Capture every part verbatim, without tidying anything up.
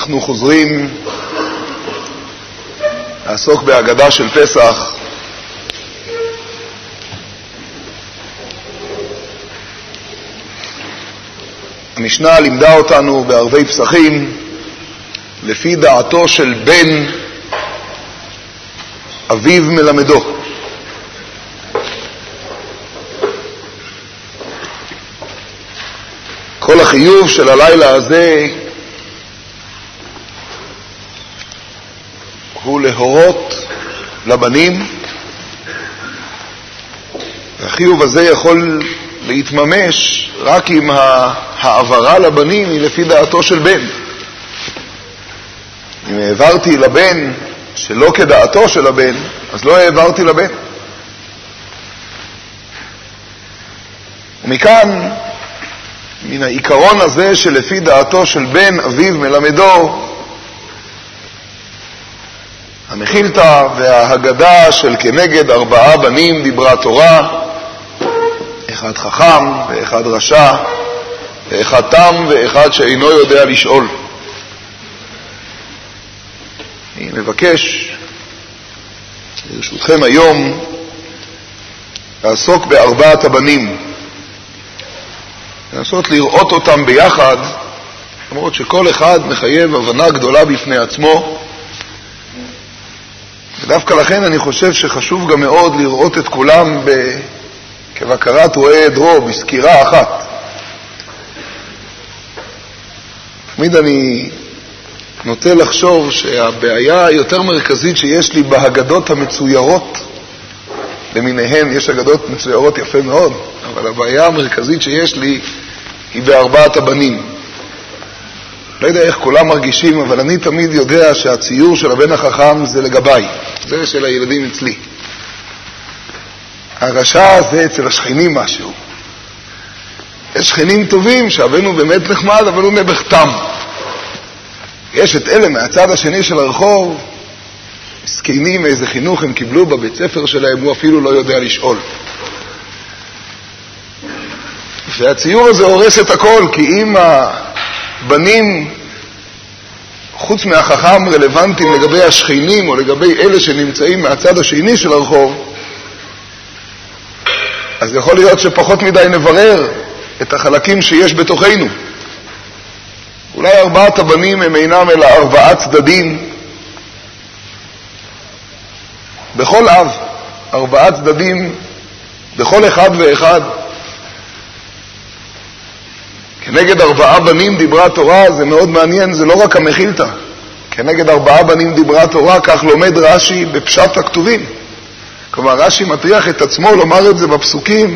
אנחנו חוזרים לעסוק בהגדה של פסח. המשנה לימדה אותנו בערבי פסחים לפי דעתו של בן אביו מלמדו. כל החיוב של הלילה הזה הוא להורות לבנים, והחיוב הזה יכול להתממש רק אם העברה לבנים היא לפי דעתו של בן. אם העברתי לבן שלא כדעתו של הבן, אז לא העברתי לבן. ומכאן, מן העיקרון הזה שלפי דעתו של בן אביו מלמדו, המחילתא וההגדה של כנגד ארבעה בנים דיברה תורה, אחד חכם ואחד רשע ואחד תם ואחד שאינו יודע לשאול. אני מבקש ברשותכם היום לעסוק בארבעת הבנים, לנסות לראות אותם ביחד, למרות שכל אחד מחייב הבנה גדולה בפני עצמו, ודווקא לכן אני חושב שחשוב גם מאוד לראות את כולם ב... כבקרת רואה עדרו, בסקירה אחת. תמיד אני נוטה לחשוב שהבעיה היותר מרכזית שיש לי בהגדות המצוירות למיניהן, יש הגדות מצוירות יפה מאוד, אבל הבעיה המרכזית שיש לי היא בארבעת הבנים. לא יודע איך כולם מרגישים, אבל אני תמיד יודע שהציור של הבן החכם זה לגביי, זה של הילדים אצלי. הרשע זה אצל השכנים משהו. יש שכנים טובים שהבנו באמת נחמד, אבל הוא נבח תם. יש את אלה מהצד השני של הרחוב, מסכנים איזה חינוך הם קיבלו בבית ספר שלהם, הוא אפילו לא יודע לשאול. והציור הזה הורס את הכל, כי אם הבנים חוץ מהחכם רלוונטיים לגבי השכנים או לגבי אלה שנמצאים מהצד השני של הרחוב, אז יכול להיות שפחות מדי נברר את החלקים שיש בתוכנו. אולי ארבעת הבנים הם אינם אלא ארבעה צדדים. בכל אב, ארבעה צדדים, בכל אחד ואחד. כנגד ארבעה בנים דיברה תורה, זה מאוד מעניין, זה לא רק המחילתא. כנגד ארבעה בנים דיברה תורה, כך לומד רש"י בפשט הכתובים. כלומר, רש"י מטריח את עצמו לומר את זה בפסוקים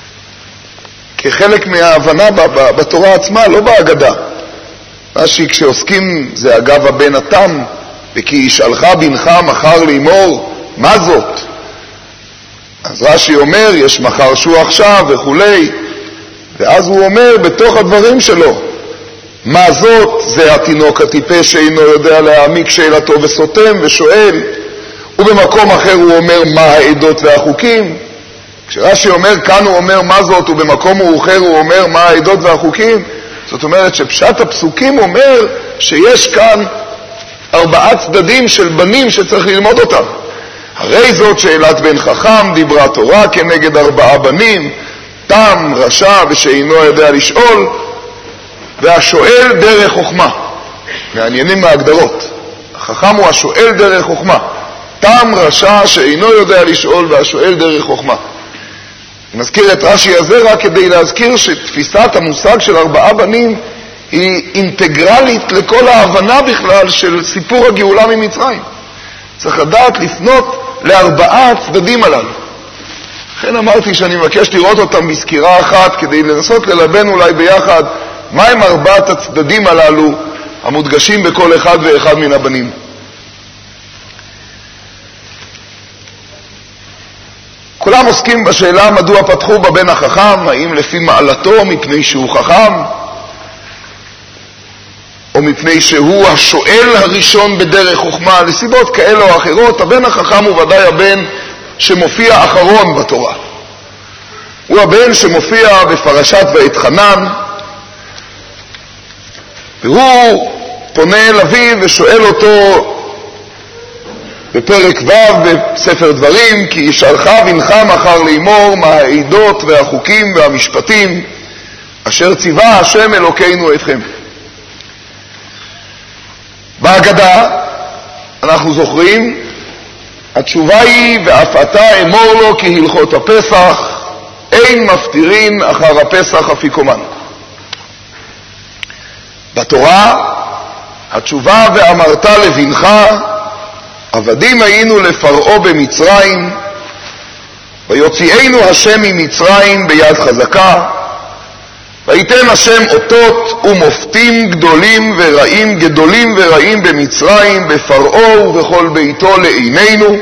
כחלק מההבנה בתורה עצמה, לא בהגדה. רש"י כשעוסקים זה אגב הבן התם, וכי ישאלך בנך מחר לאמור, מה זאת? אז רש"י אומר, יש מחר שהוא עכשיו וכולי, ואז הוא אומר בתוך הדברים שלו, מה זאת? זה התינוק הטיפש שאינו יודע להעמיק שאלתו וסותם ושואל. ובמקום אחר הוא אומר מה העדות והחוקים. כשרש"י אומר כאן הוא אומר מה זאת, ובמקום אחר הוא אומר מה העדות והחוקים. זאת אומרת שפשט הפסוקים אומר שיש כאן ארבעה צדדים של בנים שצריך ללמוד אותם. הרי זאת שאלת בן חכם דיברה תורה כנגד ארבעה בנים, תם, רשע ושאינו יודע לשאול, והשואל דרך חוכמה. מעניינים מההגדרות. החכם הוא השואל דרך חוכמה. תם, רשע שאינו יודע לשאול, והשואל דרך חוכמה. אני מזכיר את רש"י הזה רק כדי להזכיר שתפיסת המושג של ארבעה בנים היא אינטגרלית לכל ההבנה בכלל של סיפור הגאולה ממצרים. צריך לדעת לפנות לארבעה הצדדים הללו. לכן אמרתי שאני מבקש לראות אותם בסקירה אחת כדי לנסות ללבן אולי ביחד מהם ארבעת הצדדים הללו המודגשים בכל אחד ואחד מן הבנים. כולם עוסקים בשאלה מדוע פתחו בבן החכם, האם לפי מעלתו מפני שהוא חכם, או מפני שהוא השואל הראשון בדרך חוכמה, לסיבות כאלה או אחרות. הבן החכם הוא ודאי הבן שמופיע אחרון בתורה. הוא הבן שמופיע בפרשת ואת חנן, והוא פונה אל אביו ושואל אותו בפרק ו' בספר דברים, כי ישאלך בנך מחר לאמור מה העדות והחוקים והמשפטים אשר ציווה השם אלוקינו אתכם. בהגדה אנחנו זוכרים, התשובה היא ואף אתה אמור לו כי הלכות הפסח אין מפטירין אחר הפסח אפיקומן. בתורה התשובה ואמרת לבנך עבדים היינו לפרעה במצרים ויוציאנו השם ממצרים ביד חזקה ויתן השם אותות ומופתים גדולים ורעים גדולים ורעים במצרים בפרעה ובכל ביתו לעינינו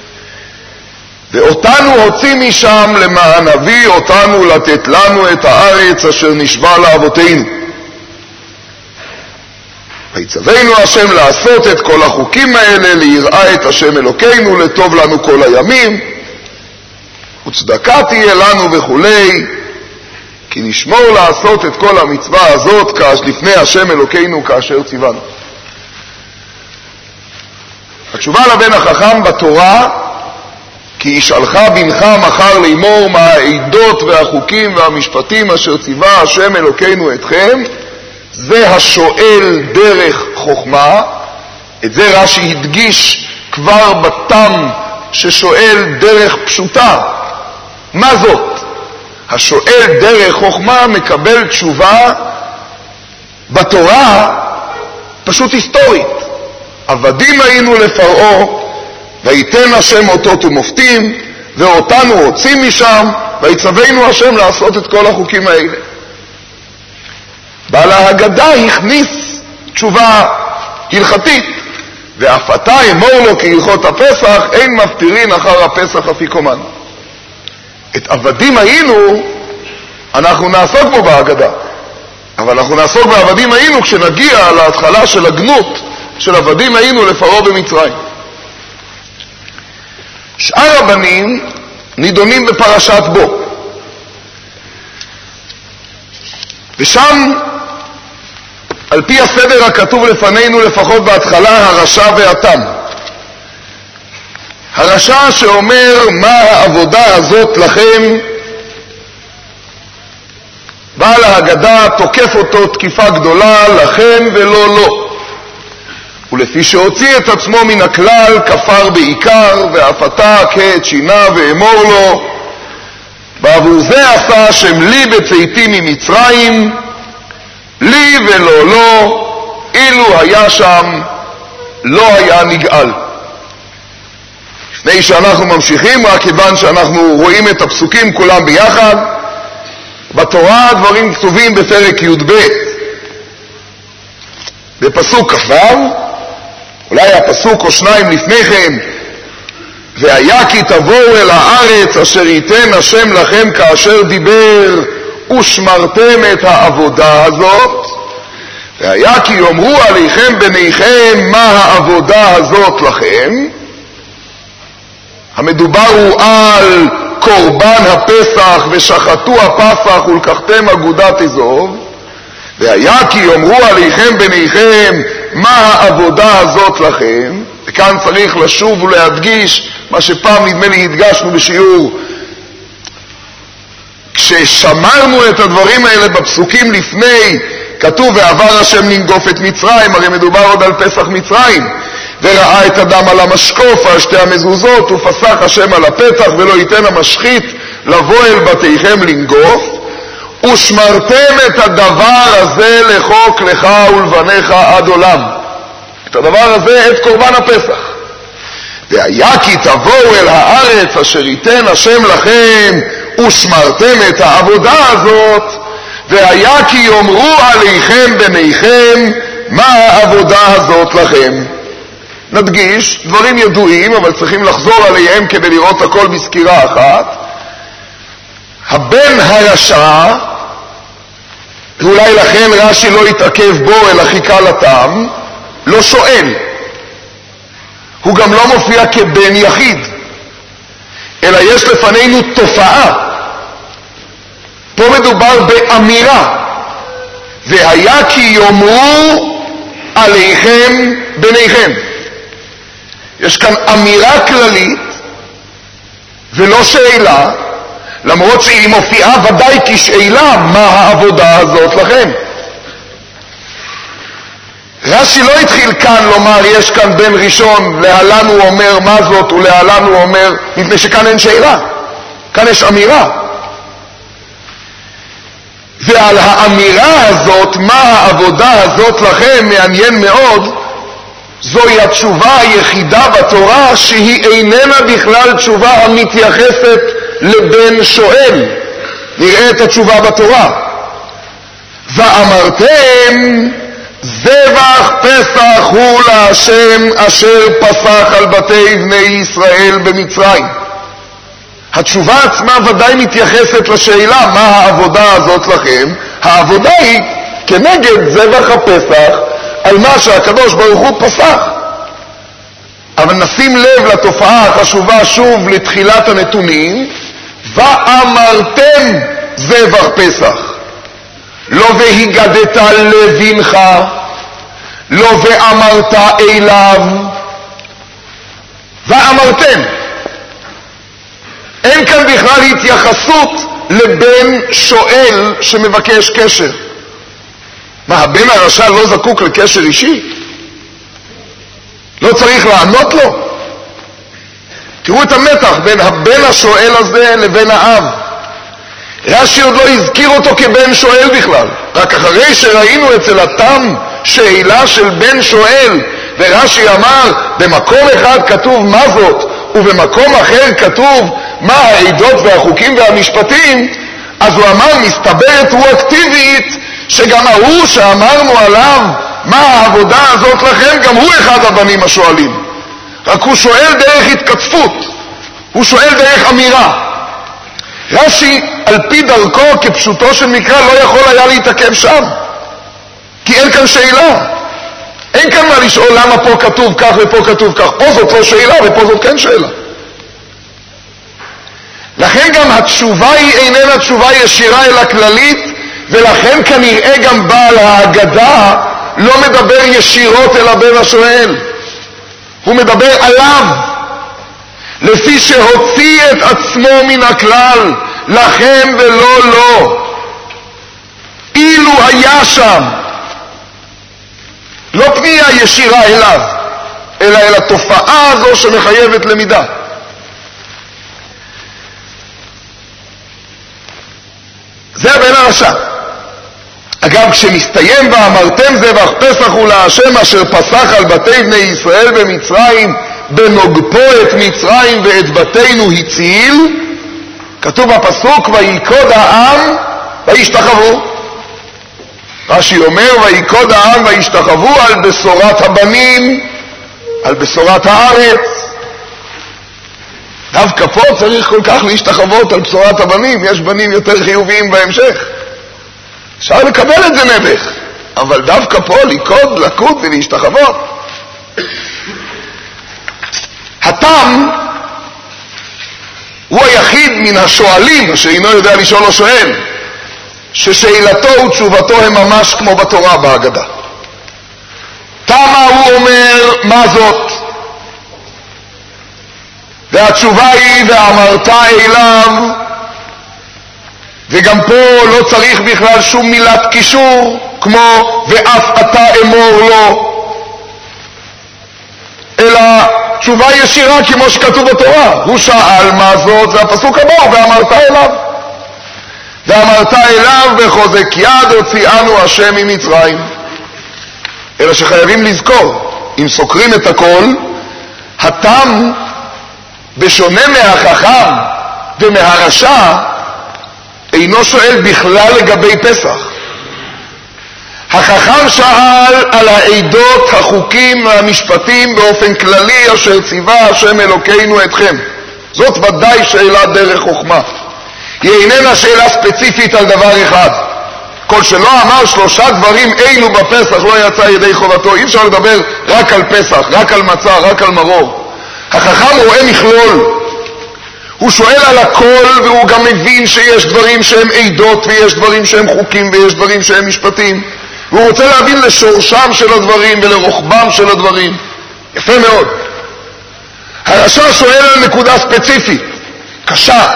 ואותנו הוציא משם למען אבי אותנו לתת לנו את הארץ אשר נשבע לאבותינו ויצווינו השם לעשות את כל החוקים האלה ליראה את השם אלוקינו לטוב לנו כל הימים וצדקה תהיה לנו וכולי כי נשמור לעשות את כל המצווה הזאת לפני השם אלוקינו כאשר ציוונו. התשובה לבן החכם בתורה כי ישאלך בנך מחר לאמור מה העדות והחוקים והמשפטים אשר ציווה השם אלוקינו אתכם, זה השואל דרך חוכמה. את זה רש"י הדגיש כבר בתם ששואל דרך פשוטה. מה זאת? השואל דרך חוכמה מקבל תשובה בתורה פשוט היסטורית. עבדים היינו לפרעה ויתן השם אותות ומופתים ואותנו הוציא משם ויצווינו השם לעשות את כל החוקים האלה. בעל ההגדה הכניס תשובה הלכתית ואף אתה אמור לו כי הלכות הפסח אין מפטירין אחר הפסח אפיקומן. את עבדים היינו אנחנו נעסוק בו בהגדה, אבל אנחנו נעסוק בעבדים היינו כשנגיע להתחלה של הגנות של עבדים היינו לפרעה במצרים. שאר הבנים נידונים בפרשת בו, ושם על פי הסדר הכתוב לפנינו לפחות בהתחלה הרשע והתם. הרשע שאומר מה העבודה הזאת לכם, בעל ההגדה תוקף אותו תקיפה גדולה לכם ולא לו, ולפי שהוציא את עצמו מן הכלל כפר בעיקר ואף אתה כעת שינה ואמור לו בעבור זה עשה השם לי בצאתי ממצרים לי ולא לו, אילו היה שם לא היה נגאל. לפני שאנחנו ממשיכים, רק כיוון שאנחנו רואים את הפסוקים כולם ביחד, בתורה הדברים כתובים בפרק י' ב' בפסוק כ"ו, אולי הפסוק או שניים לפני כן, והיה כי תבואו אל הארץ אשר ייתן השם לכם כאשר דיבר ושמרתם את העבודה הזאת, והיה כי יאמרו עליכם בניכם מה העבודה הזאת לכם. המדובר הוא על קורבן הפסח ושחטו הפסח ולקחתם אגודת אזוב, והיה כי יאמרו עליכם בניכם מה העבודה הזאת לכם. וכאן צריך לשוב ולהדגיש מה שפעם נדמה לי הדגשנו בשיעור, כששמרנו את הדברים האלה בפסוקים לפני, כתוב ועבר השם לנגוף את מצרים, הרי מדובר עוד על פסח מצרים, וראה את הדם על המשקוף על שתי המזוזות ופסח השם על הפתח ולא ייתן המשחית לבוא אל בתיכם לנגוף, ושמרתם את הדבר הזה לחוק לך ולבניך עד עולם. את הדבר הזה, את קורבן הפסח. והיה כי תבואו אל הארץ אשר ייתן השם לכם ושמרתם את העבודה הזאת, והיה כי יאמרו עליכם בניכם מה העבודה הזאת לכם. נדגיש, דברים ידועים אבל צריכים לחזור עליהם כדי לראות הכל בסקירה אחת. הבן הרשע, ואולי לכן רש"י לא התעכב בו אלא חיכה לתם, לא שואל, הוא גם לא מופיע כבן יחיד, אלא יש לפנינו תופעה. פה מדובר באמירה, והיה כי יאמרו עליכם ביניכם. יש כאן אמירה כללית ולא שאלה, למרות שהיא מופיעה ודאי כשאלה, מה העבודה הזאת לכם. רש"י לא התחיל כאן לומר יש כאן בן ראשון, להלן הוא אומר מה זאת ולהלן הוא אומר, מפני שכאן אין שאלה, כאן יש אמירה. ועל האמירה הזאת, מה העבודה הזאת לכם, מעניין מאוד, זוהי התשובה היחידה בתורה שהיא איננה בכלל תשובה המתייחסת לבן שואל. נראה את התשובה בתורה. ואמרתם זבח פסח הוא להשם אשר פסח על בתי בני ישראל במצרים. התשובה עצמה ודאי מתייחסת לשאלה מה העבודה הזאת לכם. העבודה היא כנגד זבח הפסח על מה שהקדוש ברוך הוא פסח. אבל נשים לב לתופעה החשובה שוב לתחילת הנתונים. ואמרתם זבח פסח, לא והגדת לבנך, לא ואמרת אליו, ואמרתם. אין כאן בכלל התייחסות לבן שואל שמבקש קשר. מה, הבן הרשע לא זקוק לקשר אישי? לא צריך לענות לו? תראו את המתח בין הבן השואל הזה לבין האב. רש"י עוד לא הזכיר אותו כבן שואל בכלל, רק אחרי שראינו אצל התם שאלה של בן שואל, ורש"י אמר במקום אחד כתוב מה זאת ובמקום אחר כתוב מה העדות והחוקים והמשפטים, אז הוא אמר מסתברת רואקטיבית שגם ההוא שאמרנו עליו מה העבודה הזאת לכם, גם הוא אחד הבנים השואלים, רק הוא שואל דרך התקצפות, הוא שואל דרך אמירה. רש"י על פי דרכו כפשוטו של מקרא לא יכול היה להתעכב שם, כי אין כאן שאלה, אין כאן מה לשאול למה פה כתוב כך ופה כתוב כך. פה זאת לא שאלה ופה זאת כן שאלה. לכן גם התשובה היא איננה תשובה ישירה אלא כללית, ולכן כנראה גם בעל ההגדה לא מדבר ישירות אל הבן השואל, הוא מדבר עליו, לפי שהוציא את עצמו מן הכלל, לכם ולא לא. אילו היה שם, לא פנייה ישירה אליו, אלא אל התופעה הזו שמחייבת למידה. זה הבן הרשע. אגב, כשמסתיים ואמרתם זבח פסח הוא להשם אשר פסח על בתי בני ישראל במצרים, בנוגפו את מצרים ואת בתינו הציל, כתוב בפסוק ויקוד העם וישתחוו. רש"י אומר ויקוד העם וישתחוו על בשורת הבנים, על בשורת הארץ. דווקא פה צריך כל כך להשתחוות על בשורת הבנים, יש בנים יותר חיוביים בהמשך, אפשר לקבל את זה נבך, אבל דווקא פה לקוד, לקוד ולהשתחוות. התם הוא היחיד מן השואלים שאינו יודע לשאול או שואל, ששאלתו ותשובתו הם ממש כמו בתורה בהגדה. תמה הוא אומר מה זאת, והתשובה היא ואמרת אליו, וגם פה לא צריך בכלל שום מילת קישור כמו ואף אתה אמור לו, אלא תשובה ישירה כמו שכתוב בתורה. הוא שאל מה זאת, זה הפסוק הבא, ואמרת אליו. ואמרת אליו בחוזק יד הוציאנו השם ממצרים. אלא שחייבים לזכור, אם סוקרים את הכל, התם בשונה מהחכם ומהרשע אינו שואל בכלל לגבי פסח. החכם שאל על העדות, החוקים והמשפטים באופן כללי אשר ציווה השם אלוקינו אתכם. זאת ודאי שאלה דרך חוכמה. היא איננה שאלה ספציפית על דבר אחד. כל שלא אמר שלושה דברים אלו בפסח לא יצא ידי חובתו. אי אפשר לדבר רק על פסח, רק על מצה, רק על מרור. החכם רואה מכלול. הוא שואל על הכל, והוא גם מבין שיש דברים שהם עדות ויש דברים שהם חוקים ויש דברים שהם משפטים. והוא רוצה להבין לשורשם של הדברים ולרוחבם של הדברים. יפה מאוד. הרשע שואל על נקודה ספציפית, קשה.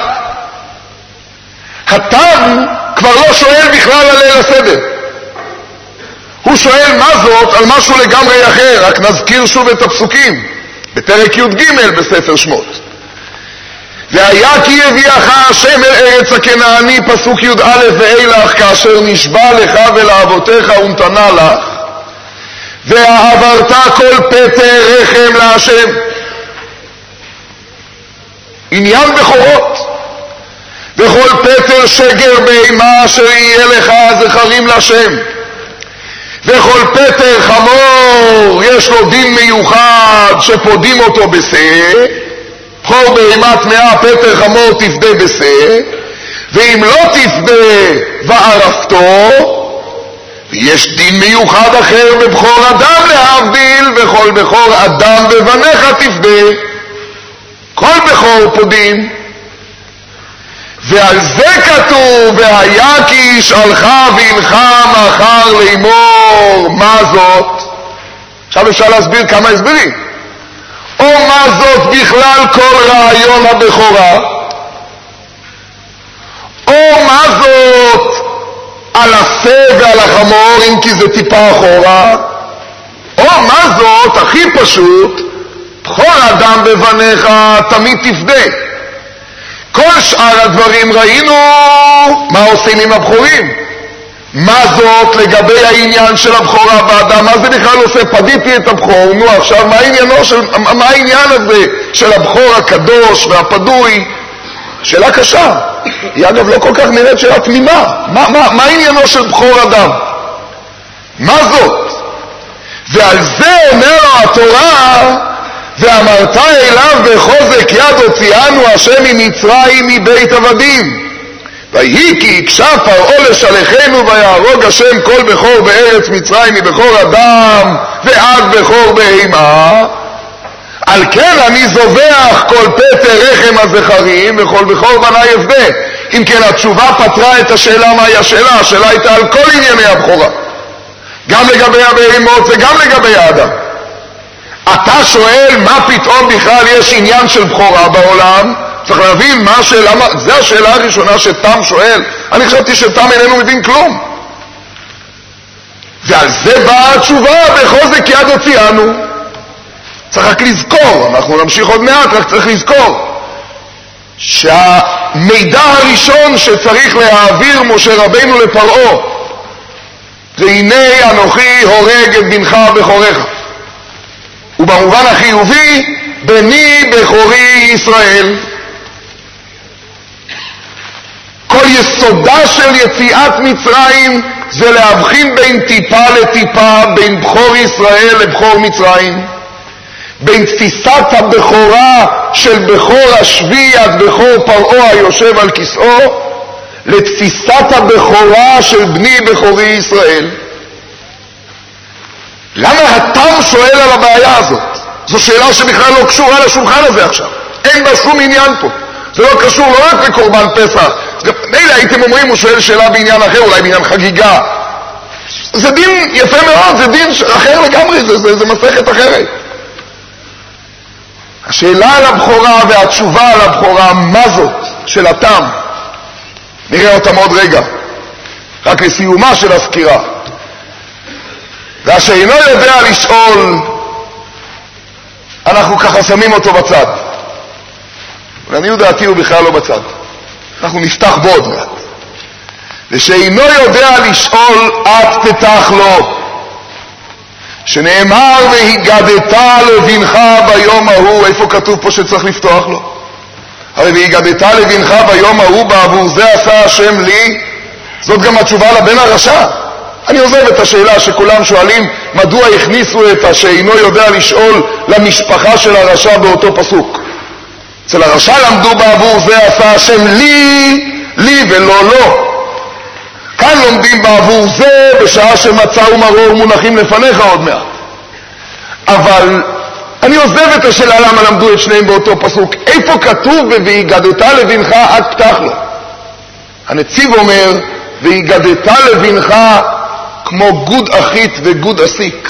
התם כבר לא שואל בכלל על ליל הסדר. הוא שואל מה זאת על משהו לגמרי אחר, רק נזכיר שוב את הפסוקים, בפרק י"ג בספר שמות. והיה כי יביאך השם אל ארץ הכנעני, פסוק י"א ואילך, כאשר נשבע לך ולאבותיך ונתנה לך, והעברת כל פטר רחם להשם. עניין בכורות. וכל פטר שגר בהמה אשר יהיה לך זכרים לשם. וכל פטר חמור יש לו דין מיוחד שפודים אותו בשה, חור בהמה טמאה פטר חמור תפדה בשה, ואם לא תפדה וערפתו, ויש דין מיוחד אחר בבחור אדם להבדיל, וכל בכור אדם בבניך תפדה. כל בכור פודים. ועל זה כתוב, והיה כי ישאלך בנך מחר לאמור, מה זאת? עכשיו אפשר להסביר כמה הסברים. או מה זאת בכלל כל רעיון הבכורה, או מה זאת על השה ועל החמור, אם כי זה טיפה אחורה, או מה זאת, הכי פשוט, בכור אדם בבניך תמיד תפדה. כל שאר הדברים ראינו מה עושים עם הבחורים. מה זאת לגבי העניין של הבחורה באדם? מה זה בכלל עושה? פדיתי את הבחור, נו עכשיו מה העניינו של, מה העניין הזה של הבחור הקדוש והפדוי? שאלה קשה. היא אגב לא כל כך נראית שאלה תמימה. מה, מה, מה העניינו של בחור אדם? מה זאת? ועל זה אומר לו התורה, ואמרת אליו בחוזק יד הוציאנו השם ממצרים מבית עבדים, ויהי כי יקשב פרעה לשלחנו ויהרוג השם כל בכור בארץ מצרים מבכור אדם ועד בכור בהמה, על כן אני זובח כל פטר רחם הזכרים וכל בכור בני יפדה. אם כן התשובה פתרה את השאלה. מהי השאלה? השאלה הייתה על כל ענייני הבכורה, גם לגבי הבהמות וגם לגבי האדם. אתה שואל מה פתאום בכלל יש עניין של בכורה בעולם? צריך להבין מה השאלה, זה השאלה הראשונה שתם שואל. אני חשבתי שתם איננו מבין כלום, ועל זה באה התשובה, בחוזק יד הוציאנו. צריך רק לזכור, אנחנו נמשיך עוד מעט, רק צריך לזכור שהמידע הראשון שצריך להעביר משה רבינו לפרעה זה הנה אנוכי הורג את בנך בכורך, ובמובן החיובי בני בכורי ישראל. כל יסודה של יציאת מצרים זה להבחין בין טיפה לטיפה, בין בכור ישראל לבכור מצרים, בין תפיסת הבכורה של בכור השבי עד בכור פרעה היושב על כיסאו, לתפיסת הבכורה של בני בכורי ישראל. למה התם שואל על הבעיה הזאת? זו שאלה שבכלל לא קשורה לשולחן הזה עכשיו, אין בה שום עניין פה. זה לא קשור לא רק לקורבן פסח. מילא הייתם אומרים הוא שואל שאלה בעניין אחר, אולי בעניין חגיגה. זה דין יפה מאוד, זה דין אחר לגמרי, זה, זה, זה מסכת אחרת. השאלה על הבכורה והתשובה על הבכורה, מה זאת של התם, נראה אותם עוד רגע, רק לסיומה של הסקירה. והשאינו יודע לשאול, אנחנו ככה שמים אותו בצד. ולעניות דעתי הוא בכלל לא בצד, אנחנו נפתח בו עוד מעט. ושאינו יודע לשאול, את תתח לו, שנאמר והיגדת לבנך ביום ההוא. איפה כתוב פה שצריך לפתוח לו? הרי והיגדת לבנך ביום ההוא בעבור זה עשה השם לי. זאת גם התשובה לבן הרשע. אני עוזב את השאלה שכולם שואלים מדוע הכניסו את השאינו יודע לשאול למשפחה של הרשע באותו פסוק. אצל הרשע למדו בעבור זה עשה השם לי, לי ולא לא. כאן לומדים בעבור זה בשעה שמצה ומרור מונחים לפניך עוד מעט. אבל אני עוזב את השאלה למה למדו את שניהם באותו פסוק. איפה כתוב והיגדת לבנך עד פתח לו? הנציב אומר והיגדת לבנך כמו גוד אחית וגוד אסיק.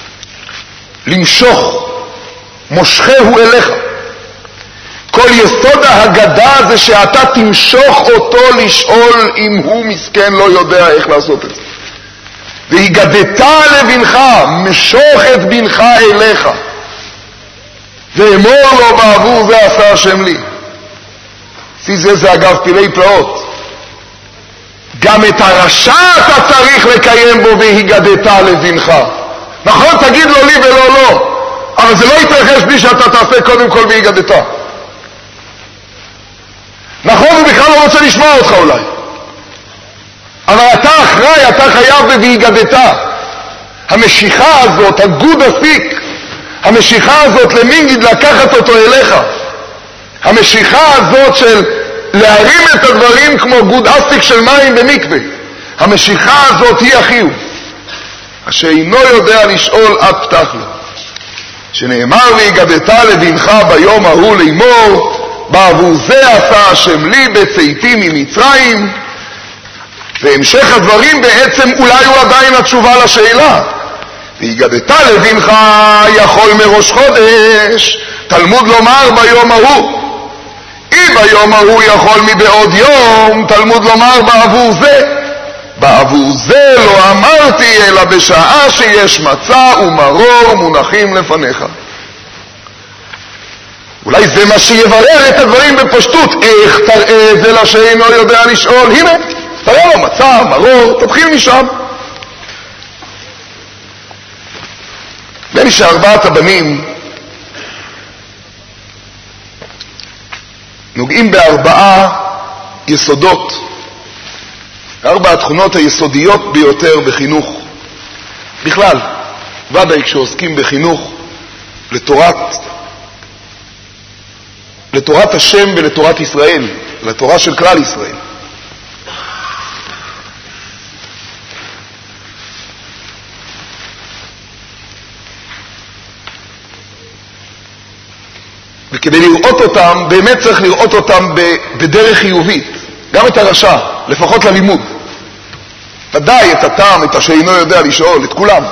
למשוך, מושכהו אליך. כל יסוד ההגדה זה שאתה תמשוך אותו לשאול אם הוא מסכן לא יודע איך לעשות את זה. והגדת לבנך, משוך את בנך אליך. ואמור לו בעבור זה עשה השם לי. לפי זה זה אגב פילי פלאות. גם את הרשע אתה צריך לקיים בו והגדת לבנך. נכון, תגיד לו לי ולא לא. אבל זה לא יתרחש בלי שאתה תעשה קודם כל והגדת. נכון, הוא בכלל לא רוצה לשמוע אותך אולי. אבל אתה אחראי, אתה חייב והגדת. המשיכה הזאת, הגוד אפיק, המשיכה הזאת למינגיד לקחת אותו אליך. המשיכה הזאת של להרים את הדברים כמו גוד אפיק של מים במקווה. המשיכה הזאת היא החיוב. אשר אינו יודע לשאול עד פתח לו. שנאמר והגדת לבנך ביום ההוא לאמור, בעבור זה עשה השם לי בצאתי ממצרים. והמשך הדברים בעצם אולי הוא עדיין התשובה לשאלה. והגדת לבנך יכול מראש חודש, תלמוד לומר ביום ההוא. אי ביום ההוא יכול מבעוד יום, תלמוד לומר בעבור זה. בעבור זה לא אמרתי אלא בשעה שיש מצה ומרור מונחים לפניך. אולי זה מה שיברר את הדברים בפשטות. איך תראה את זה לשאינו יודע לשאול? הנה, תראה לו מצה, מרור, תתחיל משם. בין שארבעת הבנים נוגעים בארבעה יסודות, ארבע התכונות היסודיות ביותר בחינוך. בכלל, ודאי כשעוסקים בחינוך לתורת, לתורת השם ולתורת ישראל, לתורה של כלל ישראל. וכדי לראות אותם, באמת צריך לראות אותם בדרך חיובית. גם את הרשע, לפחות ללימוד. ודאי את הטעם, את השאינו יודע לשאול, את כולם.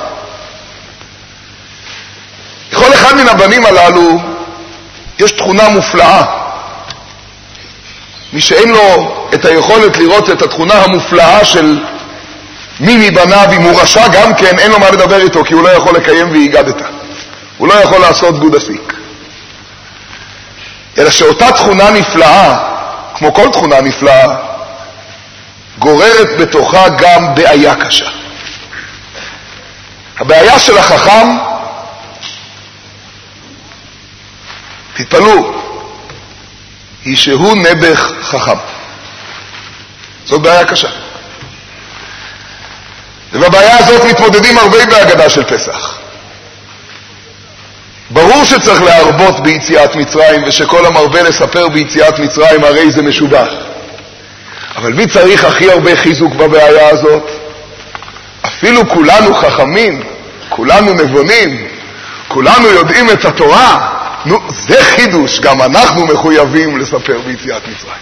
לכל אחד מן הבנים הללו יש תכונה מופלאה. מי שאין לו את היכולת לראות את התכונה המופלאה של מי מבניו, אם הוא רשע גם כן, אין לו מה לדבר איתו, כי הוא לא יכול לקיים והגדת. הוא לא יכול לעשות גוד אפיק. אלא שאותה תכונה נפלאה, כמו כל תכונה נפלאה, גוררת בתוכה גם בעיה קשה. הבעיה של החכם, תתפלאו, היא שהוא נבח חכם. זאת בעיה קשה. ובבעיה הזאת מתמודדים הרבה בהגדה של פסח. ברור שצריך להרבות ביציאת מצרים, ושכל המרבה לספר ביציאת מצרים הרי זה משובח. אבל מי צריך הכי הרבה חיזוק בבעיה הזאת? אפילו כולנו חכמים, כולנו נבונים, כולנו יודעים את התורה. נו, זה חידוש, גם אנחנו מחויבים לספר ביציאת מצרים.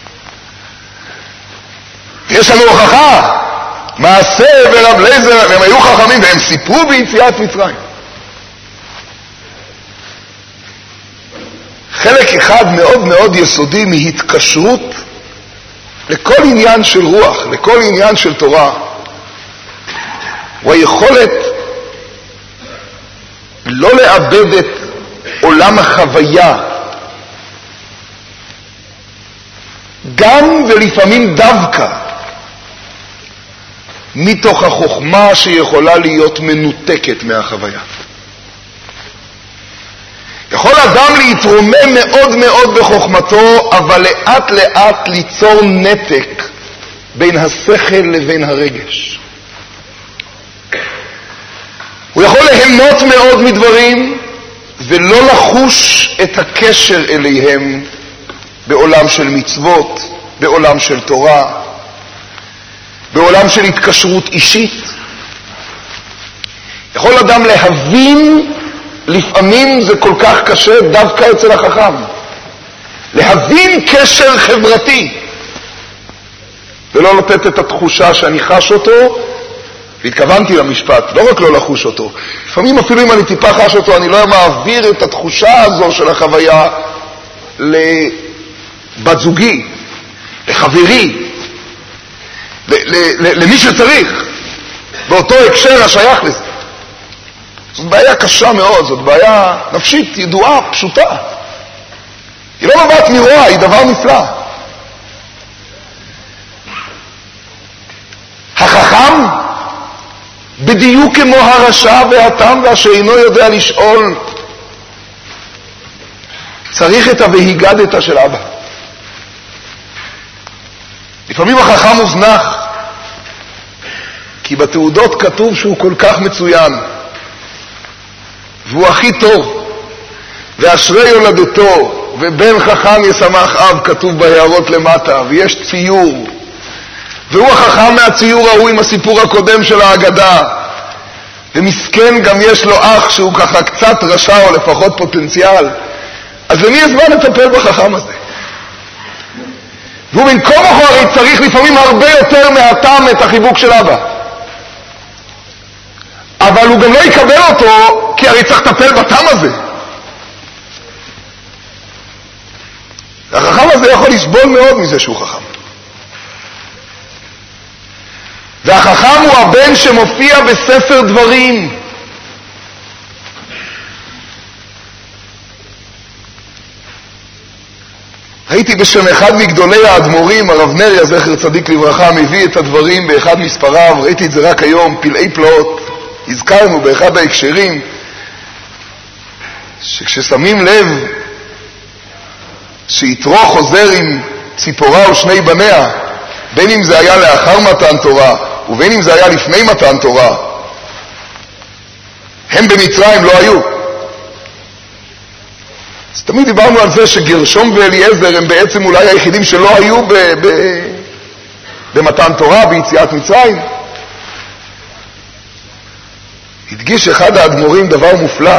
יש לנו הוכחה, מעשה ורב לייזר, הם היו חכמים והם סיפרו ביציאת מצרים. חלק אחד מאוד מאוד יסודי מהתקשרות לכל עניין של רוח, לכל עניין של תורה, הוא היכולת לא לאבד את עולם החוויה, גם ולפעמים דווקא, מתוך החוכמה שיכולה להיות מנותקת מהחוויה. יכול אדם להתרומם מאוד מאוד בחוכמתו, אבל לאט לאט ליצור נתק בין השכל לבין הרגש. הוא יכול ליהנות מאוד מדברים, ולא לחוש את הקשר אליהם בעולם של מצוות, בעולם של תורה, בעולם של התקשרות אישית. יכול אדם להבין, לפעמים זה כל כך קשה דווקא אצל החכם, להבין קשר חברתי, ולא לתת את התחושה שאני חש אותו, והתכוונתי למשפט, לא רק לא לחוש אותו. לפעמים אפילו אם אני טיפה חש אותו, אני לא מעביר את התחושה הזו של החוויה לבת זוגי, לחברי, למי שצריך, באותו הקשר השייך לזה. זאת בעיה קשה מאוד, זאת בעיה נפשית, ידועה, פשוטה. היא לא נובעת מרוע, היא דבר נפלא. החכם, בדיוק כמו הרשע והתם והשאינו יודע לשאול, צריך את ה"והיגדת" של אבא. לפעמים החכם מוזנח, כי בתעודות כתוב שהוא כל כך מצוין, והוא הכי טוב, ואשרי יולדתו, ובן חכם ישמח אב, כתוב בהערות למטה, ויש ציור, והוא החכם מהציור ההוא עם הסיפור הקודם של האגדה, ומסכן גם יש לו אח שהוא ככה קצת רשע או לפחות פוטנציאל, אז למי הזמן לטפל בחכם הזה? והוא במקום אחר הרי צריך לפעמים הרבה יותר מהטעם את החיבוק של אבא, אבל הוא גם לא יקבל אותו כי הרי צריך לטפל בטעם הזה. החכם הזה יכול לסבול מאוד מזה שהוא חכם. והחכם הוא הבן שמופיע בספר דברים. הייתי בשם אחד מגדולי האדמו"רים, הרב נריה זכר צדיק לברכה, מביא את הדברים באחד מספריו, ראיתי את זה רק היום, פלאי פלאות. הזכרנו באחד ההקשרים שכששמים לב שיתרו חוזר עם ציפורה ושני בניה, בין אם זה היה לאחר מתן תורה ובין אם זה היה לפני מתן תורה, הם במצרים לא היו. אז תמיד דיברנו על זה שגרשום ואליעזר הם בעצם אולי היחידים שלא היו ב- ב- במתן תורה, ביציאת מצרים. הדגיש אחד האדמו"רים דבר מופלא.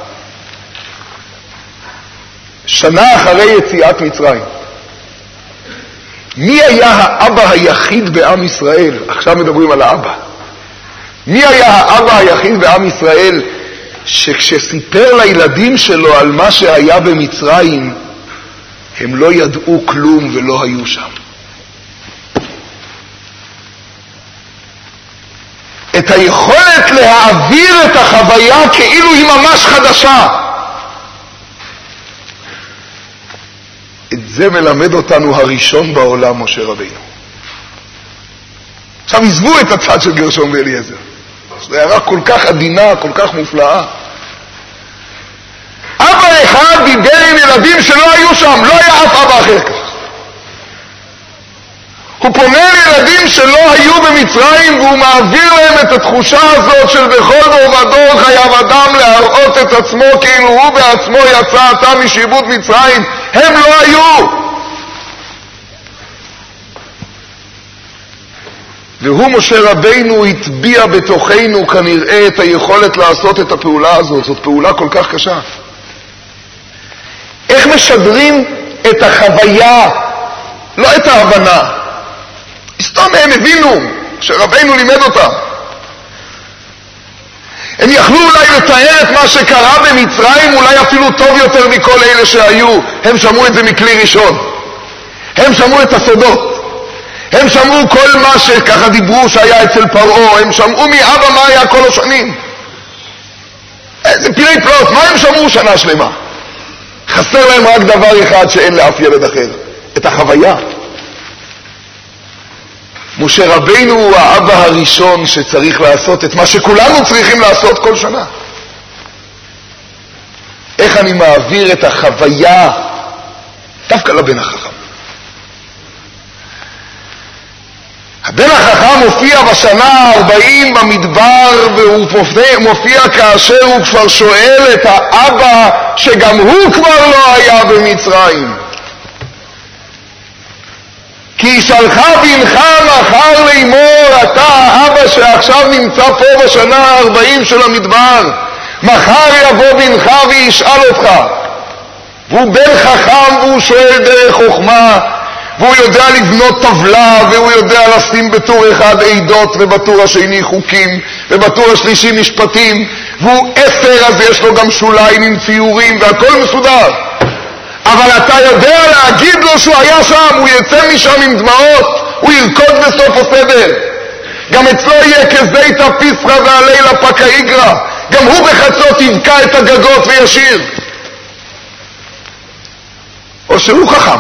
שנה אחרי יציאת מצרים, מי היה האבא היחיד בעם ישראל? עכשיו מדברים על האבא. מי היה האבא היחיד בעם ישראל שכשסיפר לילדים שלו על מה שהיה במצרים, הם לא ידעו כלום ולא היו שם? את היכולת להעביר את החוויה כאילו היא ממש חדשה. את זה מלמד אותנו הראשון בעולם, משה רבינו. עכשיו עזבו את הצד של גרשום ואליעזר. זו הערה כל כך עדינה, כל כך מופלאה. אבא אחד דיבר עם ילדים שלא היו שם, לא היה אף אבא אחר כך. הוא פונה לילדים שלא היו במצרים והוא מעביר להם את התחושה הזאת של בכל דור ודור חייב אדם להראות את עצמו כאילו הוא בעצמו יצא עתה משעבוד מצרים. הם לא היו. והוא משה רבינו הטביע בתוכנו כנראה את היכולת לעשות את הפעולה הזאת. זאת פעולה כל כך קשה. איך משדרים את החוויה, לא את ההבנה. סתם הם הבינו שרבינו לימד אותם. הם יכלו אולי לתאר את מה שקרה במצרים אולי אפילו טוב יותר מכל אלה שהיו. הם שמעו את זה מכלי ראשון. הם שמעו את הסודות. הם שמעו כל מה שככה דיברו שהיה אצל פרעה. הם שמעו מאבא מה היה כל השנים. איזה פלאי פלאות, מה הם שמעו שנה שלמה? חסר להם רק דבר אחד שאין לאף ילד אחר, את החוויה. משה רבינו הוא האבא הראשון שצריך לעשות את מה שכולנו צריכים לעשות כל שנה. איך אני מעביר את החוויה דווקא לבן החכם? הבן החכם מופיע בשנה הארבעים במדבר, והוא מופיע כאשר הוא כבר שואל את האבא שגם הוא כבר לא היה במצרים. כי שלחה בנך מחר לאמור, אתה האבא שעכשיו נמצא פה בשנה הארבעים של המדבר, מחר יבוא בנך וישאל אותך. והוא בן חכם והוא שואל דרך חוכמה, והוא יודע לבנות טבלה, והוא יודע לשים בטור אחד עידות, ובטור השני חוקים, ובטור השלישי משפטים, והוא עשר, אז יש לו גם שוליים עם ציורים, והכל מסודר. אבל אתה יודע להגיד לו שהוא היה שם, הוא יצא משם עם דמעות, הוא ירקוד בסוף הסדר. גם אצלו יהיה כזיתא פיסרא והלילה פקא איגרא, גם הוא בחצות יבקע את הגגות וישיר. או שהוא חכם,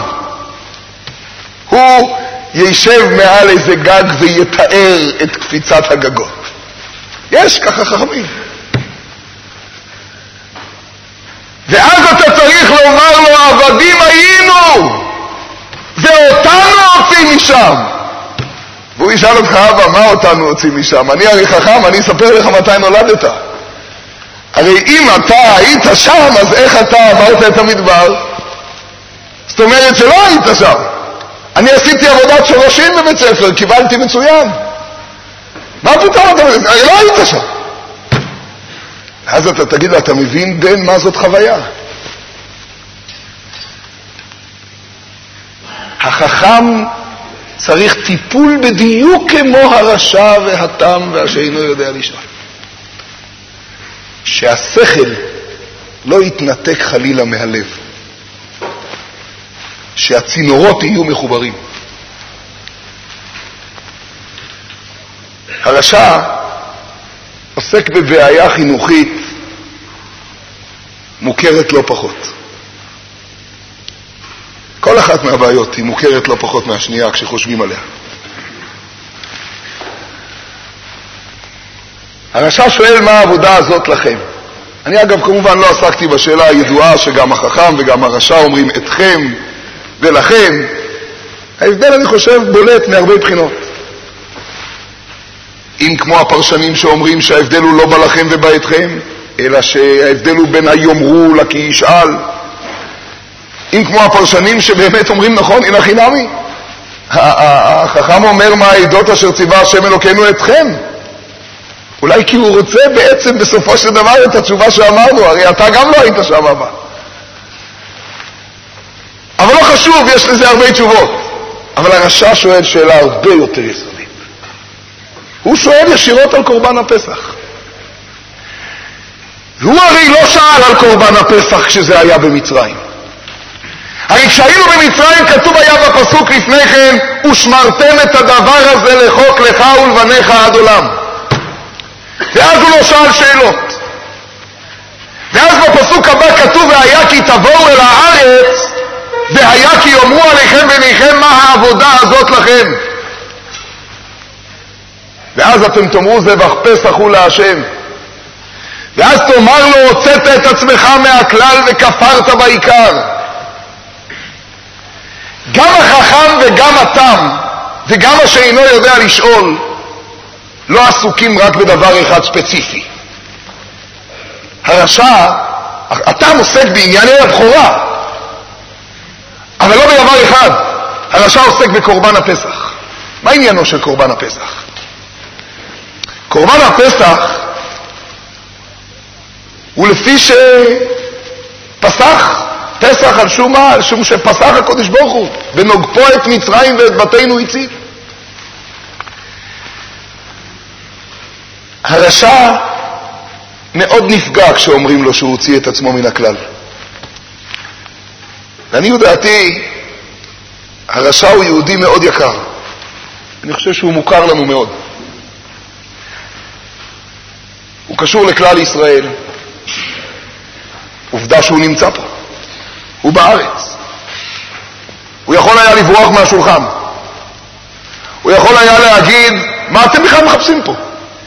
הוא יישב מעל איזה גג ויתאר את קפיצת הגגות. יש ככה חכמים. ואז אתה צריך לומר לו, עבדים היינו, ואותנו הוציא משם. והוא ישאל אותך, אבא, מה אותנו הוציא משם? אני הרי חכם, אני אספר לך מתי נולדת. הרי אם אתה היית שם, אז איך אתה עברת את המדבר? זאת אומרת שלא היית שם. אני עשיתי עבודת שורשים בבית ספר, קיבלתי מצוין. מה פתאום אתה... הרי לא היית שם. אז אתה תגיד, אתה מבין בן מה זאת חוויה? החכם צריך טיפול בדיוק כמו הרשע והתם והשאינו יודע לשאול. שהשכל לא יתנתק חלילה מהלב. שהצינורות יהיו מחוברים. הרשע עוסק בבעיה חינוכית מוכרת לא פחות. כל אחת מהבעיות היא מוכרת לא פחות מהשנייה כשחושבים עליה. הרשע שואל מה העבודה הזאת לכם. אני אגב כמובן לא עסקתי בשאלה הידועה שגם החכם וגם הרשע אומרים אתכם ולכם. ההבדל אני חושב בולט מהרבה בחינות. אם כמו הפרשנים שאומרים שההבדל הוא לא בלכם ובאתכם, אלא שההבדל הוא בין היאמרו לכי ישאל. אם כמו הפרשנים שבאמת אומרים נכון, הנה חינמי. החכם אומר מה העדות אשר ציווה השם אלוקינו אתכם. אולי כי הוא רוצה בעצם בסופו של דבר את התשובה שאמרנו, הרי אתה גם לא היית שם הבא. אבל לא חשוב, יש לזה הרבה תשובות. אבל הרשע שואל שאלה הרבה יותר יסודית. הוא שואל ישירות על קורבן הפסח. והוא הרי לא שאל על קורבן הפסח כשזה היה במצרים. הרי כשהיינו במצרים כתוב היה בפסוק לפני כן, ושמרתם את הדבר הזה לחוק לך ולבניך עד עולם. ואז הוא לא שאל שאלות. ואז בפסוק הבא כתוב, והיה כי תבואו אל הארץ, והיה כי יאמרו עליכם בניכם מה העבודה הזאת לכם. ואז אתם תאמרו זבח פסח הוא להשם. ואז תאמר לו, הוצאת את עצמך מהכלל וכפרת בעיקר. גם החכם וגם התם, וגם השאינו יודע לשאול, לא עסוקים רק בדבר אחד ספציפי. הרשע, התם עוסק בענייני הבכורה, אבל לא בדבר אחד. הרשע עוסק בקורבן הפסח. מה עניינו של קורבן הפסח? קורבן הפסח הוא לפי שפסח, פסח על שום מה? על שום שפסח הקודש ברוך הוא, ונוגפו את מצרים ואת בתינו הציל. הרשע מאוד נפגע כשאומרים לו שהוא הוציא את עצמו מן הכלל. ואני יודעתי, הרשע הוא יהודי מאוד יקר. אני חושב שהוא מוכר לנו מאוד. הוא קשור לכלל ישראל. עובדה שהוא נמצא פה. הוא בארץ. הוא יכול היה לברוח מהשולחן. הוא יכול היה להגיד, מה אתם בכלל מחפשים פה?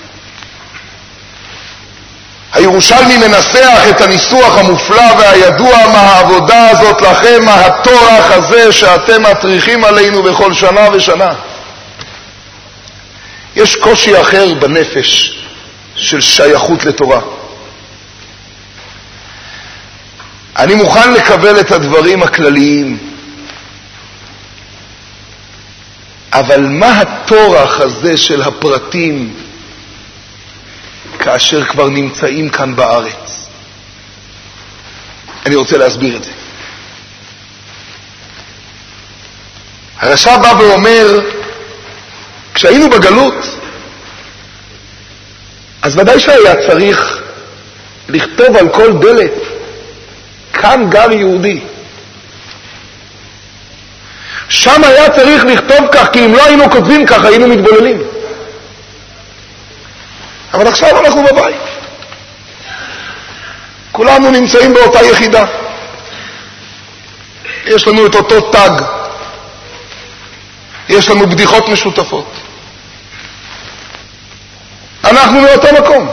הירושלמי מנסח את הניסוח המופלא והידוע, מה העבודה הזאת לכם, מה התורח הזה שאתם מטריחים עלינו בכל שנה ושנה. יש קושי אחר בנפש של שייכות לתורה. אני מוכן לקבל את הדברים הכלליים, אבל מה התורח הזה של הפרטים כאשר כבר נמצאים כאן בארץ? אני רוצה להסביר את זה. הרשע בא ואומר, כשהיינו בגלות, אז ודאי שהיה צריך לכתוב על כל דלת, כאן גר יהודי. שם היה צריך לכתוב כך, כי אם לא היינו כותבים כך, היינו מתבוללים. אבל עכשיו אנחנו בבית. כולנו נמצאים באותה יחידה. יש לנו את אותו תג. יש לנו בדיחות משותפות. אנחנו מאותו מקום.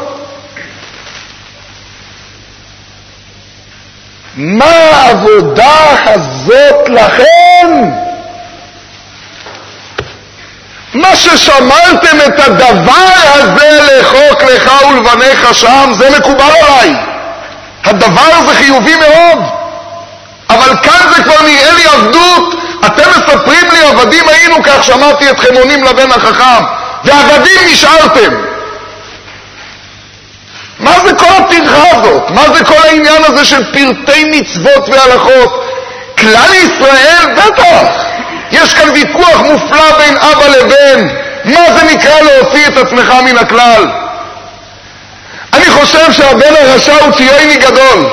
מה העבודה הזאת לכם? מה ששמרתם את הדבר הזה לחוק לך ולבניך שם, זה מקובל עליי. הדבר הזה חיובי מאוד. אבל כאן זה כבר נראה לי עבדות. אתם מספרים לי, עבדים היינו, כך שמעתי אתכם עונים לבן החכם, ועבדים נשארתם. מה זה כל הטרחה הזאת? מה זה כל העניין הזה של פרטי מצוות והלכות? כלל ישראל, בטח. יש כאן ויכוח מופלא בין אבא לבן. מה זה נקרא להוציא את עצמך מן הכלל? אני חושב שהבן הרשע הוא ציוני גדול.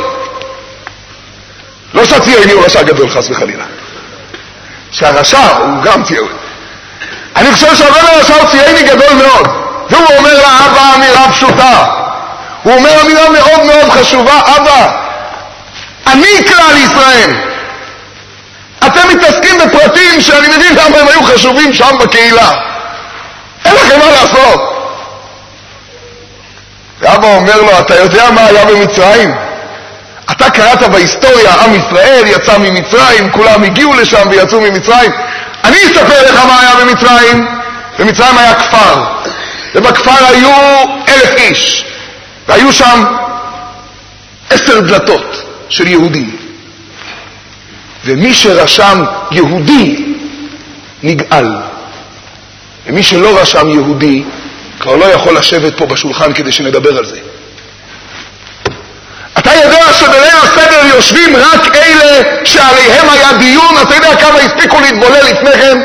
לא שהציוני הוא רשע גדול, חס וחלילה. שהרשע הוא גם ציוני. אני חושב שהבן הרשע הוא ציוני גדול מאוד. והוא אומר לאבא אמירה פשוטה. הוא אומר אמירה מאוד מאוד חשובה, אבא, אני כלל ישראל. אתם מתעסקים בפרטים שאני מבין למה הם היו חשובים שם בקהילה. אין לכם מה לעשות. ואבא אומר לו, אתה יודע מה היה במצרים? אתה קראת בהיסטוריה, עם ישראל יצא ממצרים, כולם הגיעו לשם ויצאו ממצרים. אני אספר לך מה היה במצרים. במצרים היה כפר, ובכפר היו אלף איש, והיו שם עשר דלתות של יהודים. ומי שרשם יהודי נגאל. ומי שלא רשם יהודי כבר לא יכול לשבת פה בשולחן כדי שנדבר על זה. אתה יודע שבליל הסדר יושבים רק אלה שעליהם היה דיון. אתה יודע כמה הספיקו להתבולל לפני כן?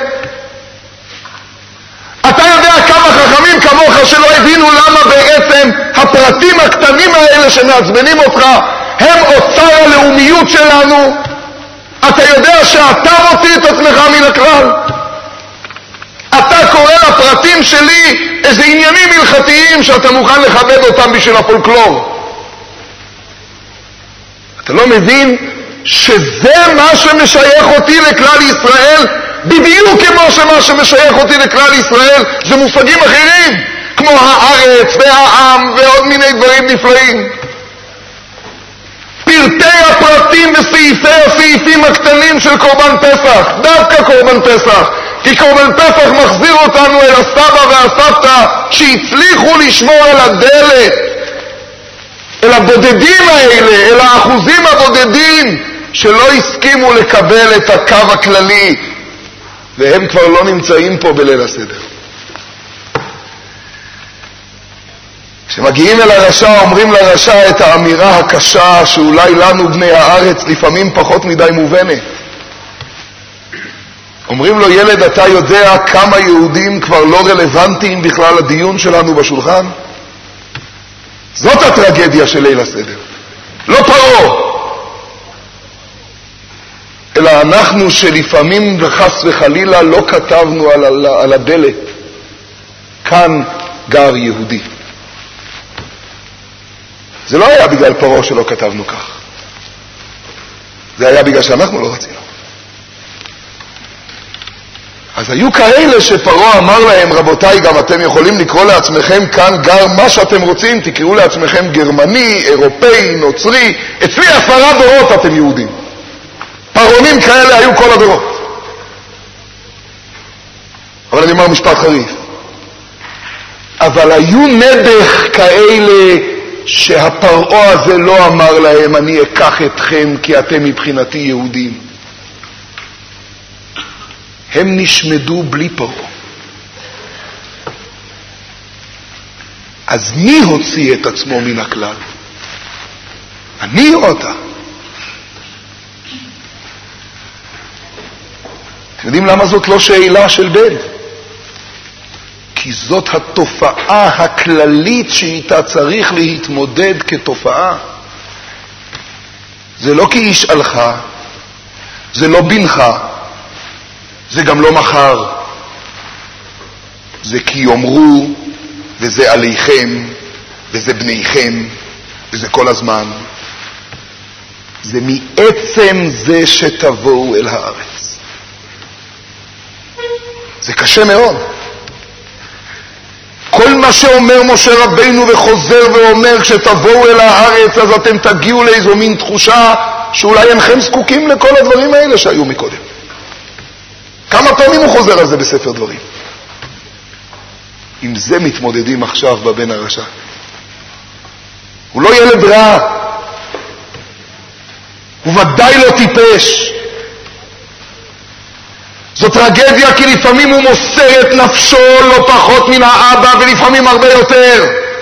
אתה יודע כמה חכמים כמוך שלא הבינו למה בעצם הפרטים הקטנים האלה שמעצבנים אותך הם אוצר הלאומיות שלנו? אתה יודע שאתה מוציא את עצמך מן הכלל? אתה קורא לפרטים שלי איזה עניינים הלכתיים שאתה מוכן לכבד אותם בשביל הפולקלור. אתה לא מבין שזה מה שמשייך אותי לכלל ישראל? בדיוק כמו שמה שמשייך אותי לכלל ישראל זה מושגים אחרים, כמו הארץ והעם ועוד מיני דברים נפלאים. פרטי הפרטים וסעיפי הסעיפים הקטנים של קורבן פסח, דווקא קורבן פסח, כי קורבן פסח מחזיר אותנו אל הסבא והסבתא שהצליחו לשמור על הדלת, אל הבודדים האלה, אל האחוזים הבודדים שלא הסכימו לקבל את הקו הכללי, והם כבר לא נמצאים פה בליל הסדר. כשמגיעים אל הרשע, אומרים לרשע את האמירה הקשה שאולי לנו בני הארץ לפעמים פחות מדי מובנת. אומרים לו, ילד, אתה יודע כמה יהודים כבר לא רלוונטיים בכלל לדיון שלנו בשולחן? זאת הטרגדיה של ליל הסדר. לא פרעה, אלא אנחנו שלפעמים וחס וחלילה לא כתבנו על, על, על הדלת, כאן גר יהודי. זה לא היה בגלל פרעה שלא כתבנו כך. זה היה בגלל שאנחנו לא רצינו. אז היו כאלה שפרעה אמר להם, רבותיי, גם אתם יכולים לקרוא לעצמכם כאן גר מה שאתם רוצים, תקראו לעצמכם גרמני, אירופאי, נוצרי, אצלי עשרה דורות אתם יהודים. פרעונים כאלה היו כל הדורות. אבל אני אומר משפט חריף. אבל היו נדך כאלה שהפרעה הזה לא אמר להם, אני אקח אתכם כי אתם מבחינתי יהודים. הם נשמדו בלי פרעה. אז מי הוציא את עצמו מן הכלל? אני או אתה? אתם יודעים למה זאת לא שאלה של בן? כי זאת התופעה הכללית שאיתה צריך להתמודד כתופעה. זה לא כי ישאלך, זה לא בנך, זה גם לא מחר. זה כי יאמרו, וזה עליכם, וזה בניכם, וזה כל הזמן. זה מעצם זה שתבואו אל הארץ. זה קשה מאוד. כל מה שאומר משה רבינו וחוזר ואומר, כשתבואו אל הארץ אז אתם תגיעו לאיזו מין תחושה שאולי אינכם זקוקים לכל הדברים האלה שהיו מקודם. כמה פעמים הוא חוזר על זה בספר דברים? עם זה מתמודדים עכשיו בבן הרשע. הוא לא ילד רע, הוא ודאי לא טיפש. זו טרגדיה כי לפעמים הוא מוסר את נפשו לא פחות מן האבא ולפעמים הרבה יותר.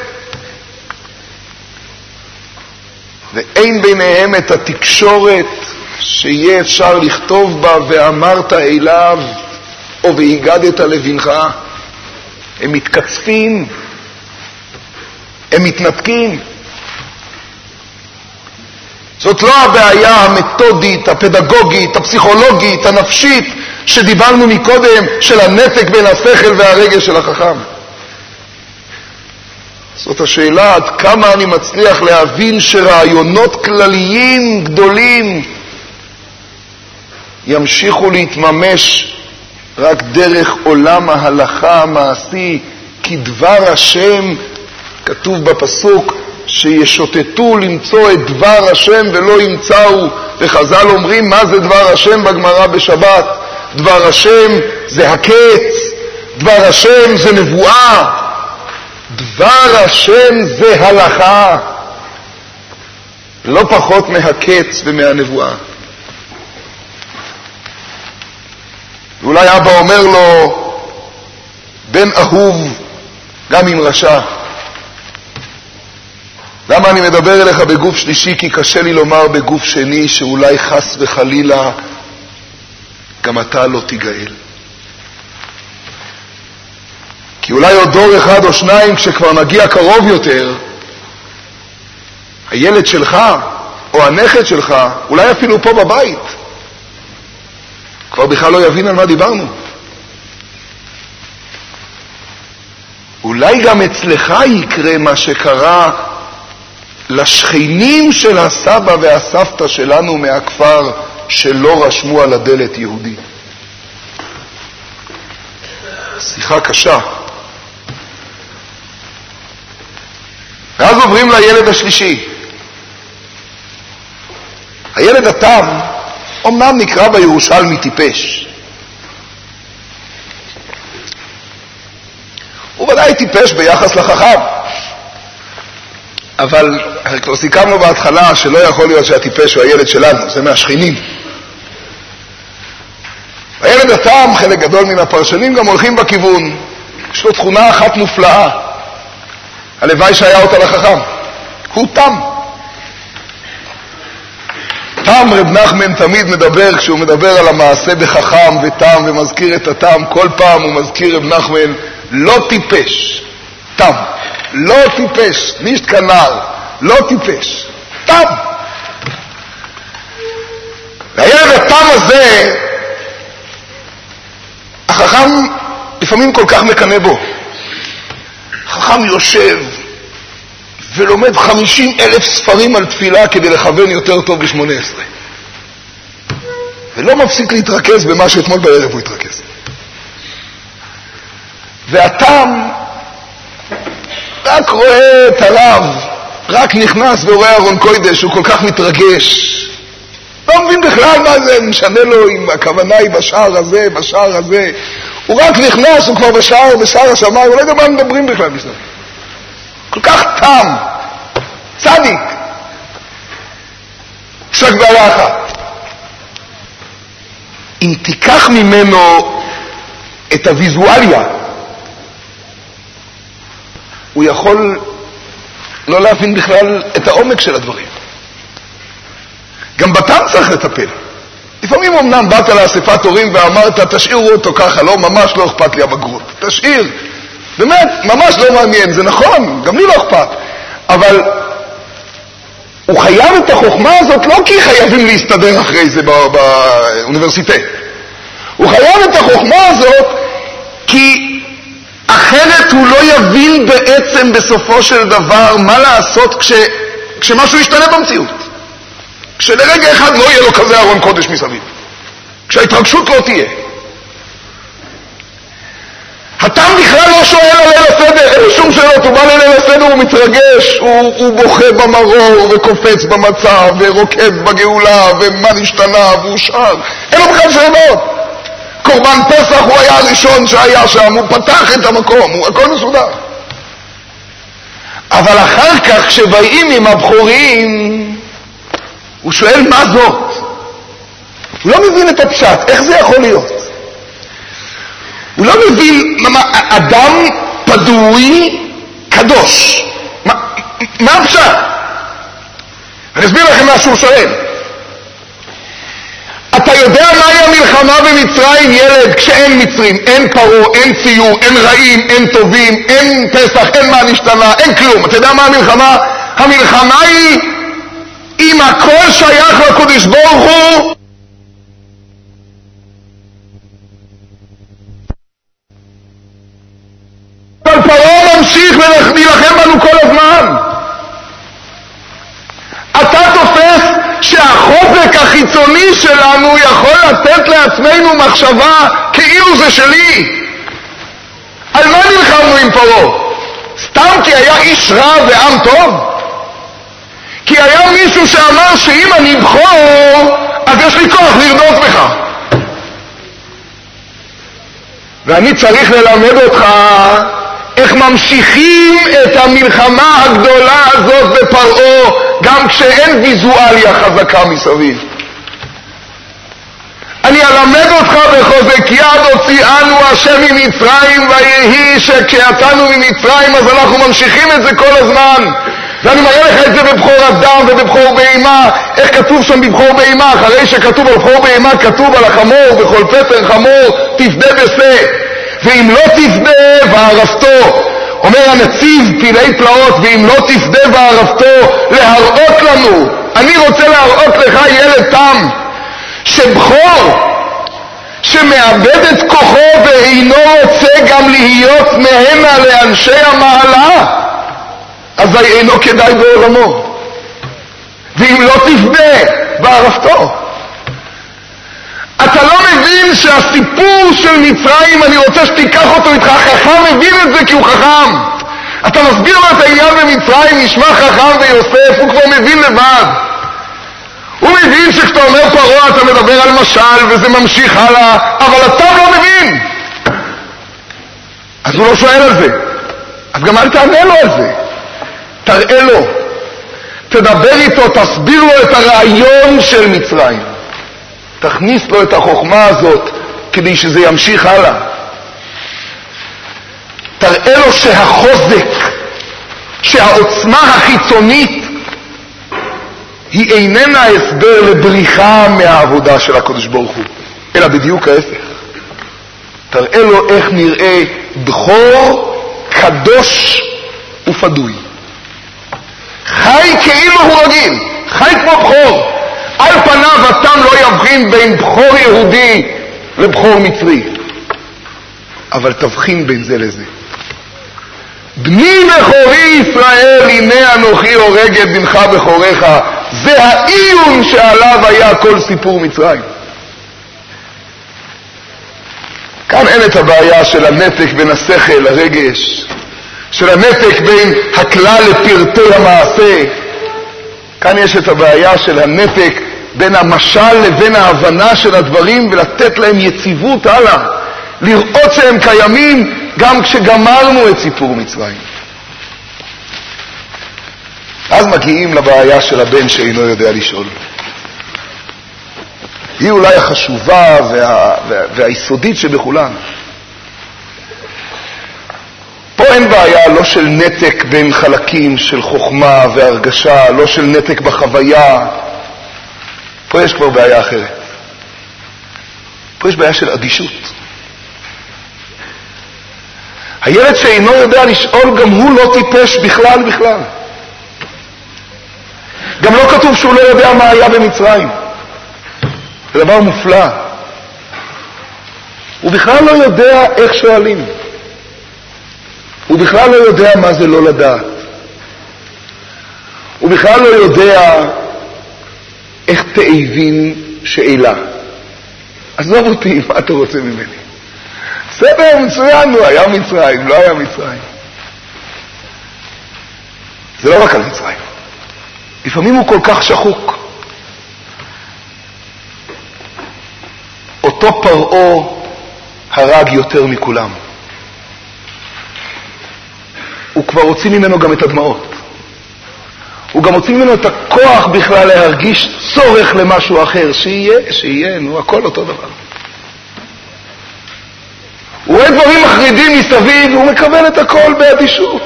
ואין ביניהם את התקשורת שיהיה אפשר לכתוב בה ואמרת אליו או והגדת לבנך. הם מתקצפים, הם מתנתקים. זאת לא הבעיה המתודית, הפדגוגית, הפסיכולוגית, הנפשית שדיברנו מקודם, של הנתק בין השכל והרגש של החכם. זאת השאלה עד כמה אני מצליח להבין שרעיונות כלליים גדולים ימשיכו להתממש רק דרך עולם ההלכה המעשי, כי דבר השם, כתוב בפסוק, שישוטטו למצוא את דבר השם ולא ימצאו. וחז"ל אומרים, מה זה דבר השם בגמרא בשבת? דבר השם זה הקץ, דבר השם זה נבואה, דבר השם זה הלכה, לא פחות מהקץ ומהנבואה. ואולי אבא אומר לו, בן אהוב גם עם רשע, למה אני מדבר אליך בגוף שלישי? כי קשה לי לומר בגוף שני שאולי חס וחלילה גם אתה לא תיגאל. כי אולי עוד דור אחד או שניים, כשכבר נגיע קרוב יותר, הילד שלך או הנכד שלך, אולי אפילו פה בבית, כבר בכלל לא יבין על מה דיברנו. אולי גם אצלך יקרה מה שקרה לשכנים של הסבא והסבתא שלנו מהכפר, שלא רשמו על הדלת יהודי. שיחה קשה. ואז עוברים לילד השלישי. הילד התם אומנם נקרא בירושלמי טיפש. הוא ודאי טיפש ביחס לחכם. אבל כבר סיכמנו בהתחלה שלא יכול להיות שהטיפש הוא הילד שלנו, זה מהשכנים. הילד התם, חלק גדול מן הפרשנים גם הולכים בכיוון. יש לו תכונה אחת מופלאה. הלוואי שהיה אותה לחכם. הוא תם. תם, רב נחמן תמיד מדבר, כשהוא מדבר על המעשה בחכם ותם ומזכיר את התם, כל פעם הוא מזכיר רב נחמן, לא טיפש, תם. לא טיפש, נישט כנ"ל, לא טיפש, תם. והילד התם הזה, החכם לפעמים כל כך מקנה בו. החכם יושב ולומד חמישים אלף ספרים על תפילה כדי לכוון יותר טוב בשמונה עשרה. ולא מפסיק להתרכז במה שאתמול בערב הוא התרכז. והתם רק רואה את הרב, רק נכנס ורואה ארון קודש, הוא כל כך מתרגש. לא מבין בכלל מה זה, משנה לו אם הכוונה היא בשער הזה, בשער הזה. הוא רק נכנס, הוא כבר בשער, בשער השמיים, הוא לא יודע מה מדברים בכלל בשביל. כל כך תם, צדיק. יש רק בעיה אחת. אם תיקח ממנו את הוויזואליה, הוא יכול לא להבין בכלל את העומק של הדברים. גם בתם צריך לטפל. לפעמים אמנם באת לאספת הורים ואמרת, תשאירו אותו ככה, לא, ממש לא אכפת לי הבגרות. תשאיר. באמת, ממש לא מעניין, זה נכון, גם לי לא אכפת. אבל הוא חייב את החוכמה הזאת לא כי חייבים להסתדר אחרי זה באוניברסיטה. הוא חייב את החוכמה הזאת כי אחרת הוא לא יבין בעצם בסופו של דבר מה לעשות כש, כשמשהו ישתנה במציאות. כשלרגע אחד לא יהיה לו כזה ארון קודש מסביב. כשההתרגשות לא תהיה. התם בכלל לא שואל על ליל הסדר, אין שום שאלות, הוא בא לליל הסדר, הוא מתרגש, הוא, הוא בוכה במרור וקופץ במצב ורוקד בגאולה ומה נשתנה והוא שר. אין לו בכלל שאלות. קורבן פסח הוא היה הראשון שהיה שם, הוא פתח את המקום, הוא, הכל מסודר. אבל אחר כך כשבאים עם הבחורים, הוא שואל מה זאת? הוא לא מבין את הפשט, איך זה יכול להיות? הוא לא מבין מה, אדם פדוי קדוש. מה, מה הפשט? אני אסביר לכם מה שהוא שואל. אתה יודע מהי המלחמה במצרים, ילד, כשאין מצרים, אין פרו, אין ציור, אין רעים, אין טובים, אין פסח, אין מה נשתנה, אין כלום. אתה יודע מה המלחמה? המלחמה היא אם הכל שייך לקדוש ברוך הוא, אבל פרעה ממשיך להילחם בנו כל הזמן. אתה תופס שהחוזק החיצוני שלנו יכול לתת לעצמנו מחשבה כאילו זה שלי. על מה נלחמנו עם פרעה? סתם כי היה איש רע ועם טוב? כי היה מישהו שאמר שאם אני אבחור אז יש לי כוח לרדות בך. ואני צריך ללמד אותך איך ממשיכים את המלחמה הגדולה הזאת בפרעה גם כשאין ויזואליה חזקה מסביב. אני אלמד אותך בחוזק יד הוציאנו השם ממצרים ויהי שכשיצאנו ממצרים אז אנחנו ממשיכים את זה כל הזמן. ואני מראה לך את זה בבחור אדם ובבחור בהמה. איך כתוב שם בבחור בהמה? אחרי שכתוב על בחור בהמה כתוב על החמור בכל פטר חמור תפדה בשה ואם לא תפדה וערפתו. אומר הנציב פילי פלאות ואם לא תפדה וערפתו להראות לנו. אני רוצה להראות לך ילד תם שבחור שמאבד את כוחו ואינו רוצה גם להיות מהנה לאנשי המעלה אז אינו כדאי בעולמו. ואם לא תפדה וערפתו. אתה לא מבין שהסיפור של מצרים, אני רוצה שתיקח אותו איתך, חכם מבין את זה כי הוא חכם. אתה מסביר לו את העניין במצרים, נשמע חכם ויוסף, הוא כבר מבין לבד. הוא מבין שכשאתה אומר פרעה אתה מדבר על משל וזה ממשיך הלאה, אבל אתה לא מבין. אז הוא לא שואל על זה. אז גם אל תענה לו על זה. תראה לו. תדבר איתו, תסביר לו את הרעיון של מצרים. תכניס לו את החוכמה הזאת כדי שזה ימשיך הלאה. תראה לו שהחוזק, שהעוצמה החיצונית היא איננה הסבר לבריחה מהעבודה של הקדוש ברוך הוא, אלא בדיוק ההפך. תראה לו איך נראה בכור קדוש ופדוי. חי כאילו הוא רגיל, חי כמו בכור. על פניו אתם לא יבחין בין בכור יהודי לבכור מצרי, אבל תבחין בין זה לזה. בני בכורי ישראל הנה אנוכי הורג את בנך בכורך. זה העיון שעליו היה כל סיפור מצרים. כאן אין את הבעיה של הנתק בין השכל לרגש, של הנתק בין הכלל לפרטי המעשה. כאן יש את הבעיה של הנתק בין המשל לבין ההבנה של הדברים ולתת להם יציבות הלאה, לראות שהם קיימים גם כשגמרנו את סיפור מצרים. אז מגיעים לבעיה של הבן שאינו יודע לשאול. היא אולי החשובה וה, וה, והיסודית שבכולן. פה אין בעיה לא של נתק בין חלקים של חוכמה והרגשה, לא של נתק בחוויה. פה יש כבר בעיה אחרת. פה יש בעיה של אדישות. הילד שאינו יודע לשאול, גם הוא לא טיפש בכלל בכלל. גם לא כתוב שהוא לא יודע מה היה במצרים. זה דבר מופלא. הוא בכלל לא יודע איך שואלים. הוא בכלל לא יודע מה זה לא לדעת. הוא בכלל לא יודע איך תאבין שאלה. עזוב אותי, מה אתה רוצה ממני? בסדר, מצוין, הוא היה מצרים, לא היה מצרים. זה לא רק על מצרים. לפעמים הוא כל כך שחוק. אותו פרעה הרג יותר מכולם. הוא כבר הוציא ממנו גם את הדמעות. הוא גם הוציא ממנו את הכוח בכלל להרגיש צורך למשהו אחר. שיהיה, שיהיה, נו, הכל אותו דבר. הוא רואה דברים מחרידים מסביב, והוא מקבל את הכל באדישות.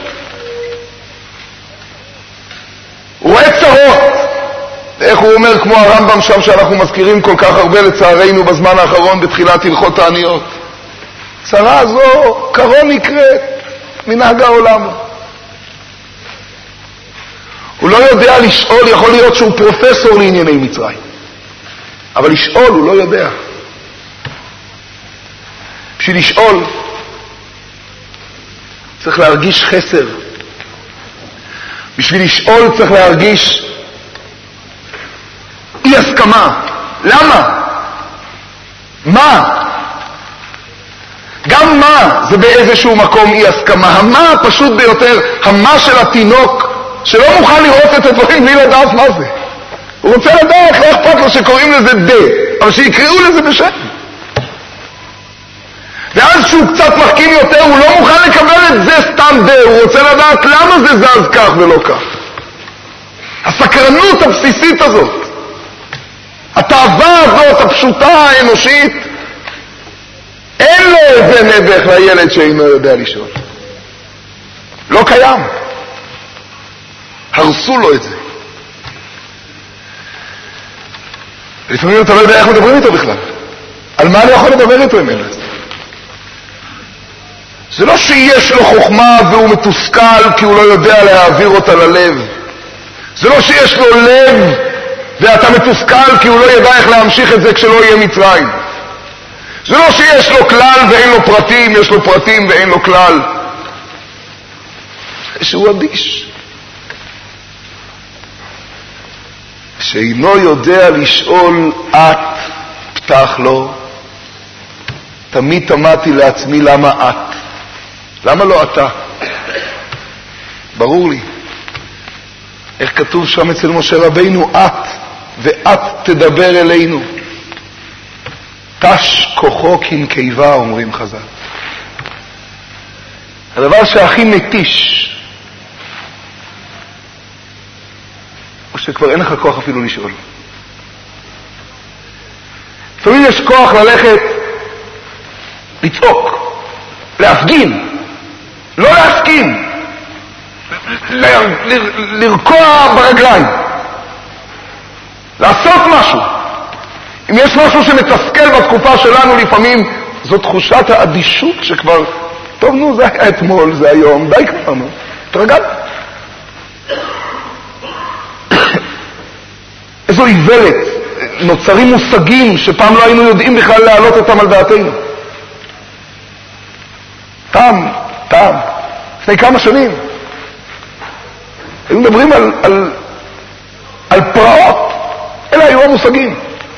הוא רואה צרות. איך הוא אומר, כמו הרמב"ם שם שאנחנו מזכירים כל כך הרבה לצערנו בזמן האחרון בתחילת הלכות העניות. צרה זו קרון נקראת, מנהג העולם. הוא לא יודע לשאול, יכול להיות שהוא פרופסור לענייני מצרים. אבל לשאול הוא לא יודע. בשביל לשאול צריך להרגיש חסר. בשביל לשאול צריך להרגיש אי הסכמה. למה? מה? גם מה זה באיזשהו מקום אי הסכמה. המה פשוט ביותר, המה של התינוק שלא מוכן לראות את הדברים בלי לדעת מה זה. הוא רוצה לדעת, לא אכפת לו שקוראים לזה דה, אבל שיקראו לזה בשם. ואז שהוא קצת מחכים יותר, הוא לא מוכן לקבל את זה סתם דה, הוא רוצה לדעת למה זה זז כך ולא כך. הסקרנות הבסיסית הזאת, התאווה הזאת הפשוטה האנושית, אין לו איזה נדך לילד שאינו יודע לשאול. לא קיים. הרסו לו את זה. לפעמים אתה לא יודע איך מדברים איתו בכלל. על מה אני יכול לדבר איתו עם אלה? זה לא שיש לו חוכמה והוא מתוסכל כי הוא לא יודע להעביר אותה ללב. זה לא שיש לו לב ואתה מתוסכל כי הוא לא ידע איך להמשיך את זה כשלא יהיה מצרים. זה לא שיש לו כלל ואין לו פרטים, יש לו פרטים ואין לו כלל. שהוא אדיש. שאינו יודע לשאול את פתח לו. תמיד תמדתי לעצמי למה את. למה לא אתה? ברור לי. איך כתוב שם אצל משה רבינו, את ואת תדבר אלינו. תש כוחו כנקיבה, אומרים חז"ל. הדבר שהכי מתיש הוא שכבר אין לך כוח אפילו לשאול. לפעמים יש כוח ללכת לצעוק, להפגין, לא להסכים, ל- ל- לרקוע ברגליים, לעשות משהו. אם יש משהו שמתסכל בתקופה שלנו לפעמים, זו תחושת האדישות שכבר, טוב נו, זה היה אתמול, זה היום, די כבר נו, תרגל. איזו איוולת, נוצרים מושגים שפעם לא היינו יודעים בכלל להעלות אותם על דעתנו. פעם, פעם, לפני כמה שנים, היו מדברים על, על, על פרעות, אלה היו המושגים.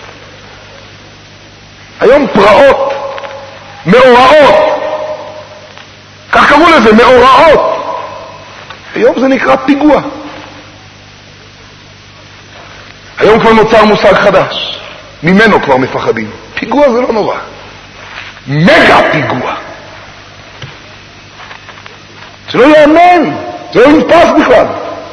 היום פרעות, מאורעות, כך קראו לזה, מאורעות. היום זה נקרא פיגוע. היום כבר נוצר מושג חדש, ממנו כבר מפחדים. פיגוע זה לא נורא. מגה פיגוע. זה לא יאמן, זה לא נתפס בכלל.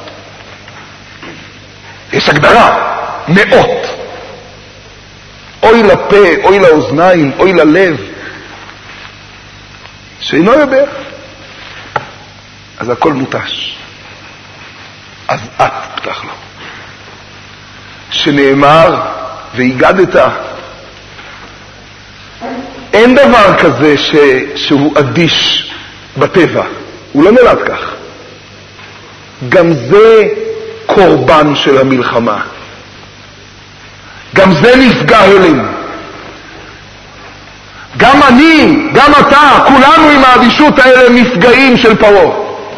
יש הגדרה, מאות. אוי לפה, אוי לאוזניים, אוי ללב. שאינו יודע. אז הכל מוטש. אז את פתח לו. שנאמר, והגדת, אין דבר כזה ש... שהוא אדיש בטבע. הוא לא נולד כך. גם זה קורבן של המלחמה. גם זה נפגע הלם. גם אני, גם אתה, כולנו עם האדישות האלה נפגעים של פרעה.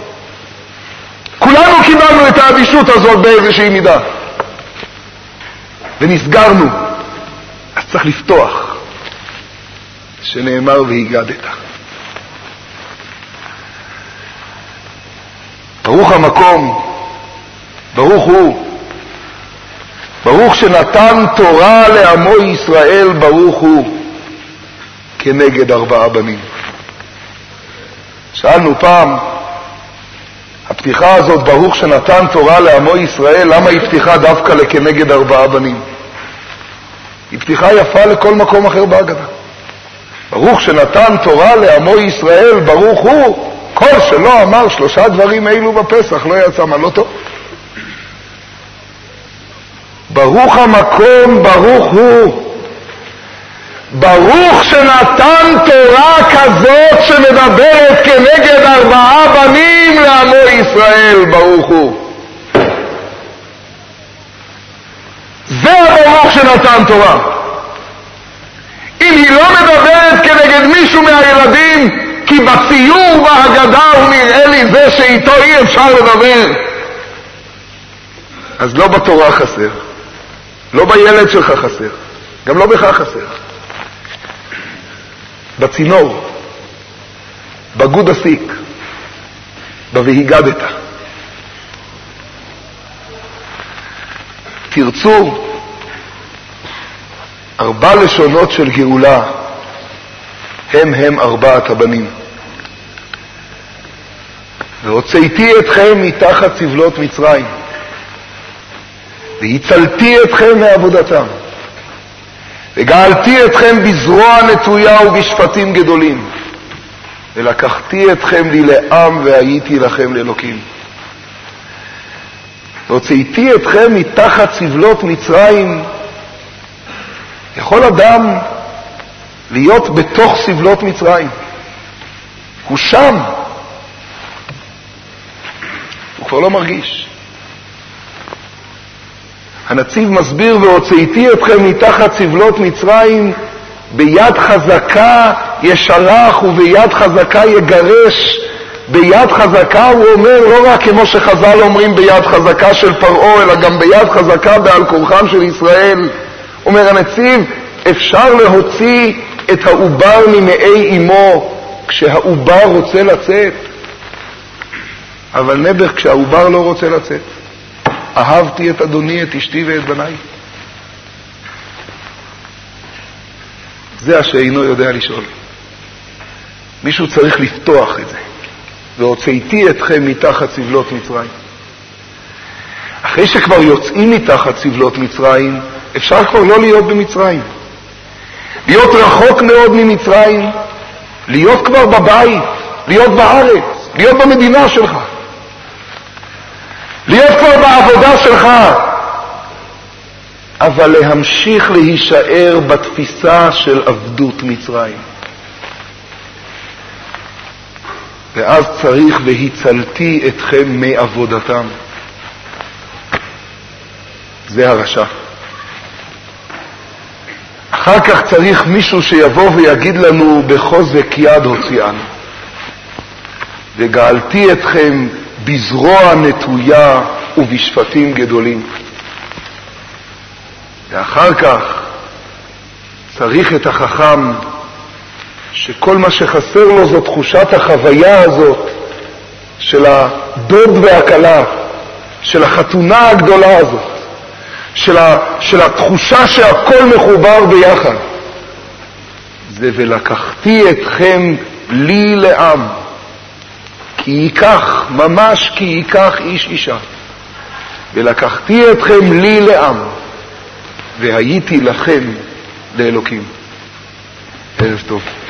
כולנו קיבלנו את האדישות הזאת באיזושהי מידה. ונסגרנו. אז צריך לפתוח. שנאמר והגדת. ברוך המקום, ברוך הוא, ברוך שנתן תורה לעמו ישראל, ברוך הוא, כנגד ארבעה בנים. שאלנו פעם, הפתיחה הזאת, ברוך שנתן תורה לעמו ישראל, למה היא פתיחה דווקא לכנגד ארבעה בנים? היא פתיחה יפה לכל מקום אחר בהגדה. ברוך שנתן תורה לעמו ישראל, ברוך הוא, כל שלא אמר שלושה דברים אילו בפסח, לא יצא מעלתו. ברוך המקום, ברוך הוא. ברוך שנתן תורה כזאת שמדברת כנגד ארבעה בנים לעמו ישראל, ברוך הוא. זה הברוך שנתן תורה. אם היא לא מדברת כנגד מישהו מהילדים, כי בציור בהגדה הוא נראה לי זה שאיתו אי אפשר לדבר, אז לא בתורה חסר, לא בילד שלך חסר, גם לא בך חסר. בצינור, בגוד הסיק, בוהיגדת. תרצו, ארבע לשונות של גאולה הם הם ארבעת הבנים. והוצאתי אתכם מתחת סבלות מצרים, והצלתי אתכם מעבודתם, וגאלתי אתכם בזרוע נטויה ובשפטים גדולים, ולקחתי אתכם לי לעם והייתי לכם לאלוקים. והוצאתי אתכם מתחת סבלות מצרים. יכול אדם להיות בתוך סבלות מצרים. הוא שם. הוא כבר לא מרגיש. הנציב מסביר, והוצאתי אתכם מתחת סבלות מצרים, ביד חזקה ישלח וביד חזקה יגרש. ביד חזקה הוא אומר, לא רק כמו שחז"ל אומרים ביד חזקה של פרעה, אלא גם ביד חזקה בעל כורחם של ישראל. אומר הנציב, אפשר להוציא את העובר ממעי אמו כשהעובר רוצה לצאת, אבל נבח כשהעובר לא רוצה לצאת. אהבתי את אדוני, את אשתי ואת בניי. זה השאינו יודע לשאול. מישהו צריך לפתוח את זה. והוצאתי אתכם מתחת סבלות מצרים. אחרי שכבר יוצאים מתחת סבלות מצרים, אפשר כבר לא להיות במצרים. להיות רחוק מאוד ממצרים, להיות כבר בבית, להיות בארץ, להיות במדינה שלך, להיות כבר בעבודה שלך, אבל להמשיך להישאר בתפיסה של עבדות מצרים. ואז צריך והצלתי אתכם מעבודתם. זה הרשע. אחר כך צריך מישהו שיבוא ויגיד לנו בחוזק יד הוציאנו. וגאלתי אתכם בזרוע נטויה ובשפטים גדולים. ואחר כך צריך את החכם שכל מה שחסר לו זו תחושת החוויה הזאת של הדוד והכלה, של החתונה הגדולה הזאת, של, ה, של התחושה שהכל מחובר ביחד. זה ולקחתי אתכם לי לעם, כי ייקח, ממש כי ייקח איש אישה, ולקחתי אתכם לי לעם, והייתי לכם לאלוקים. ערב טוב.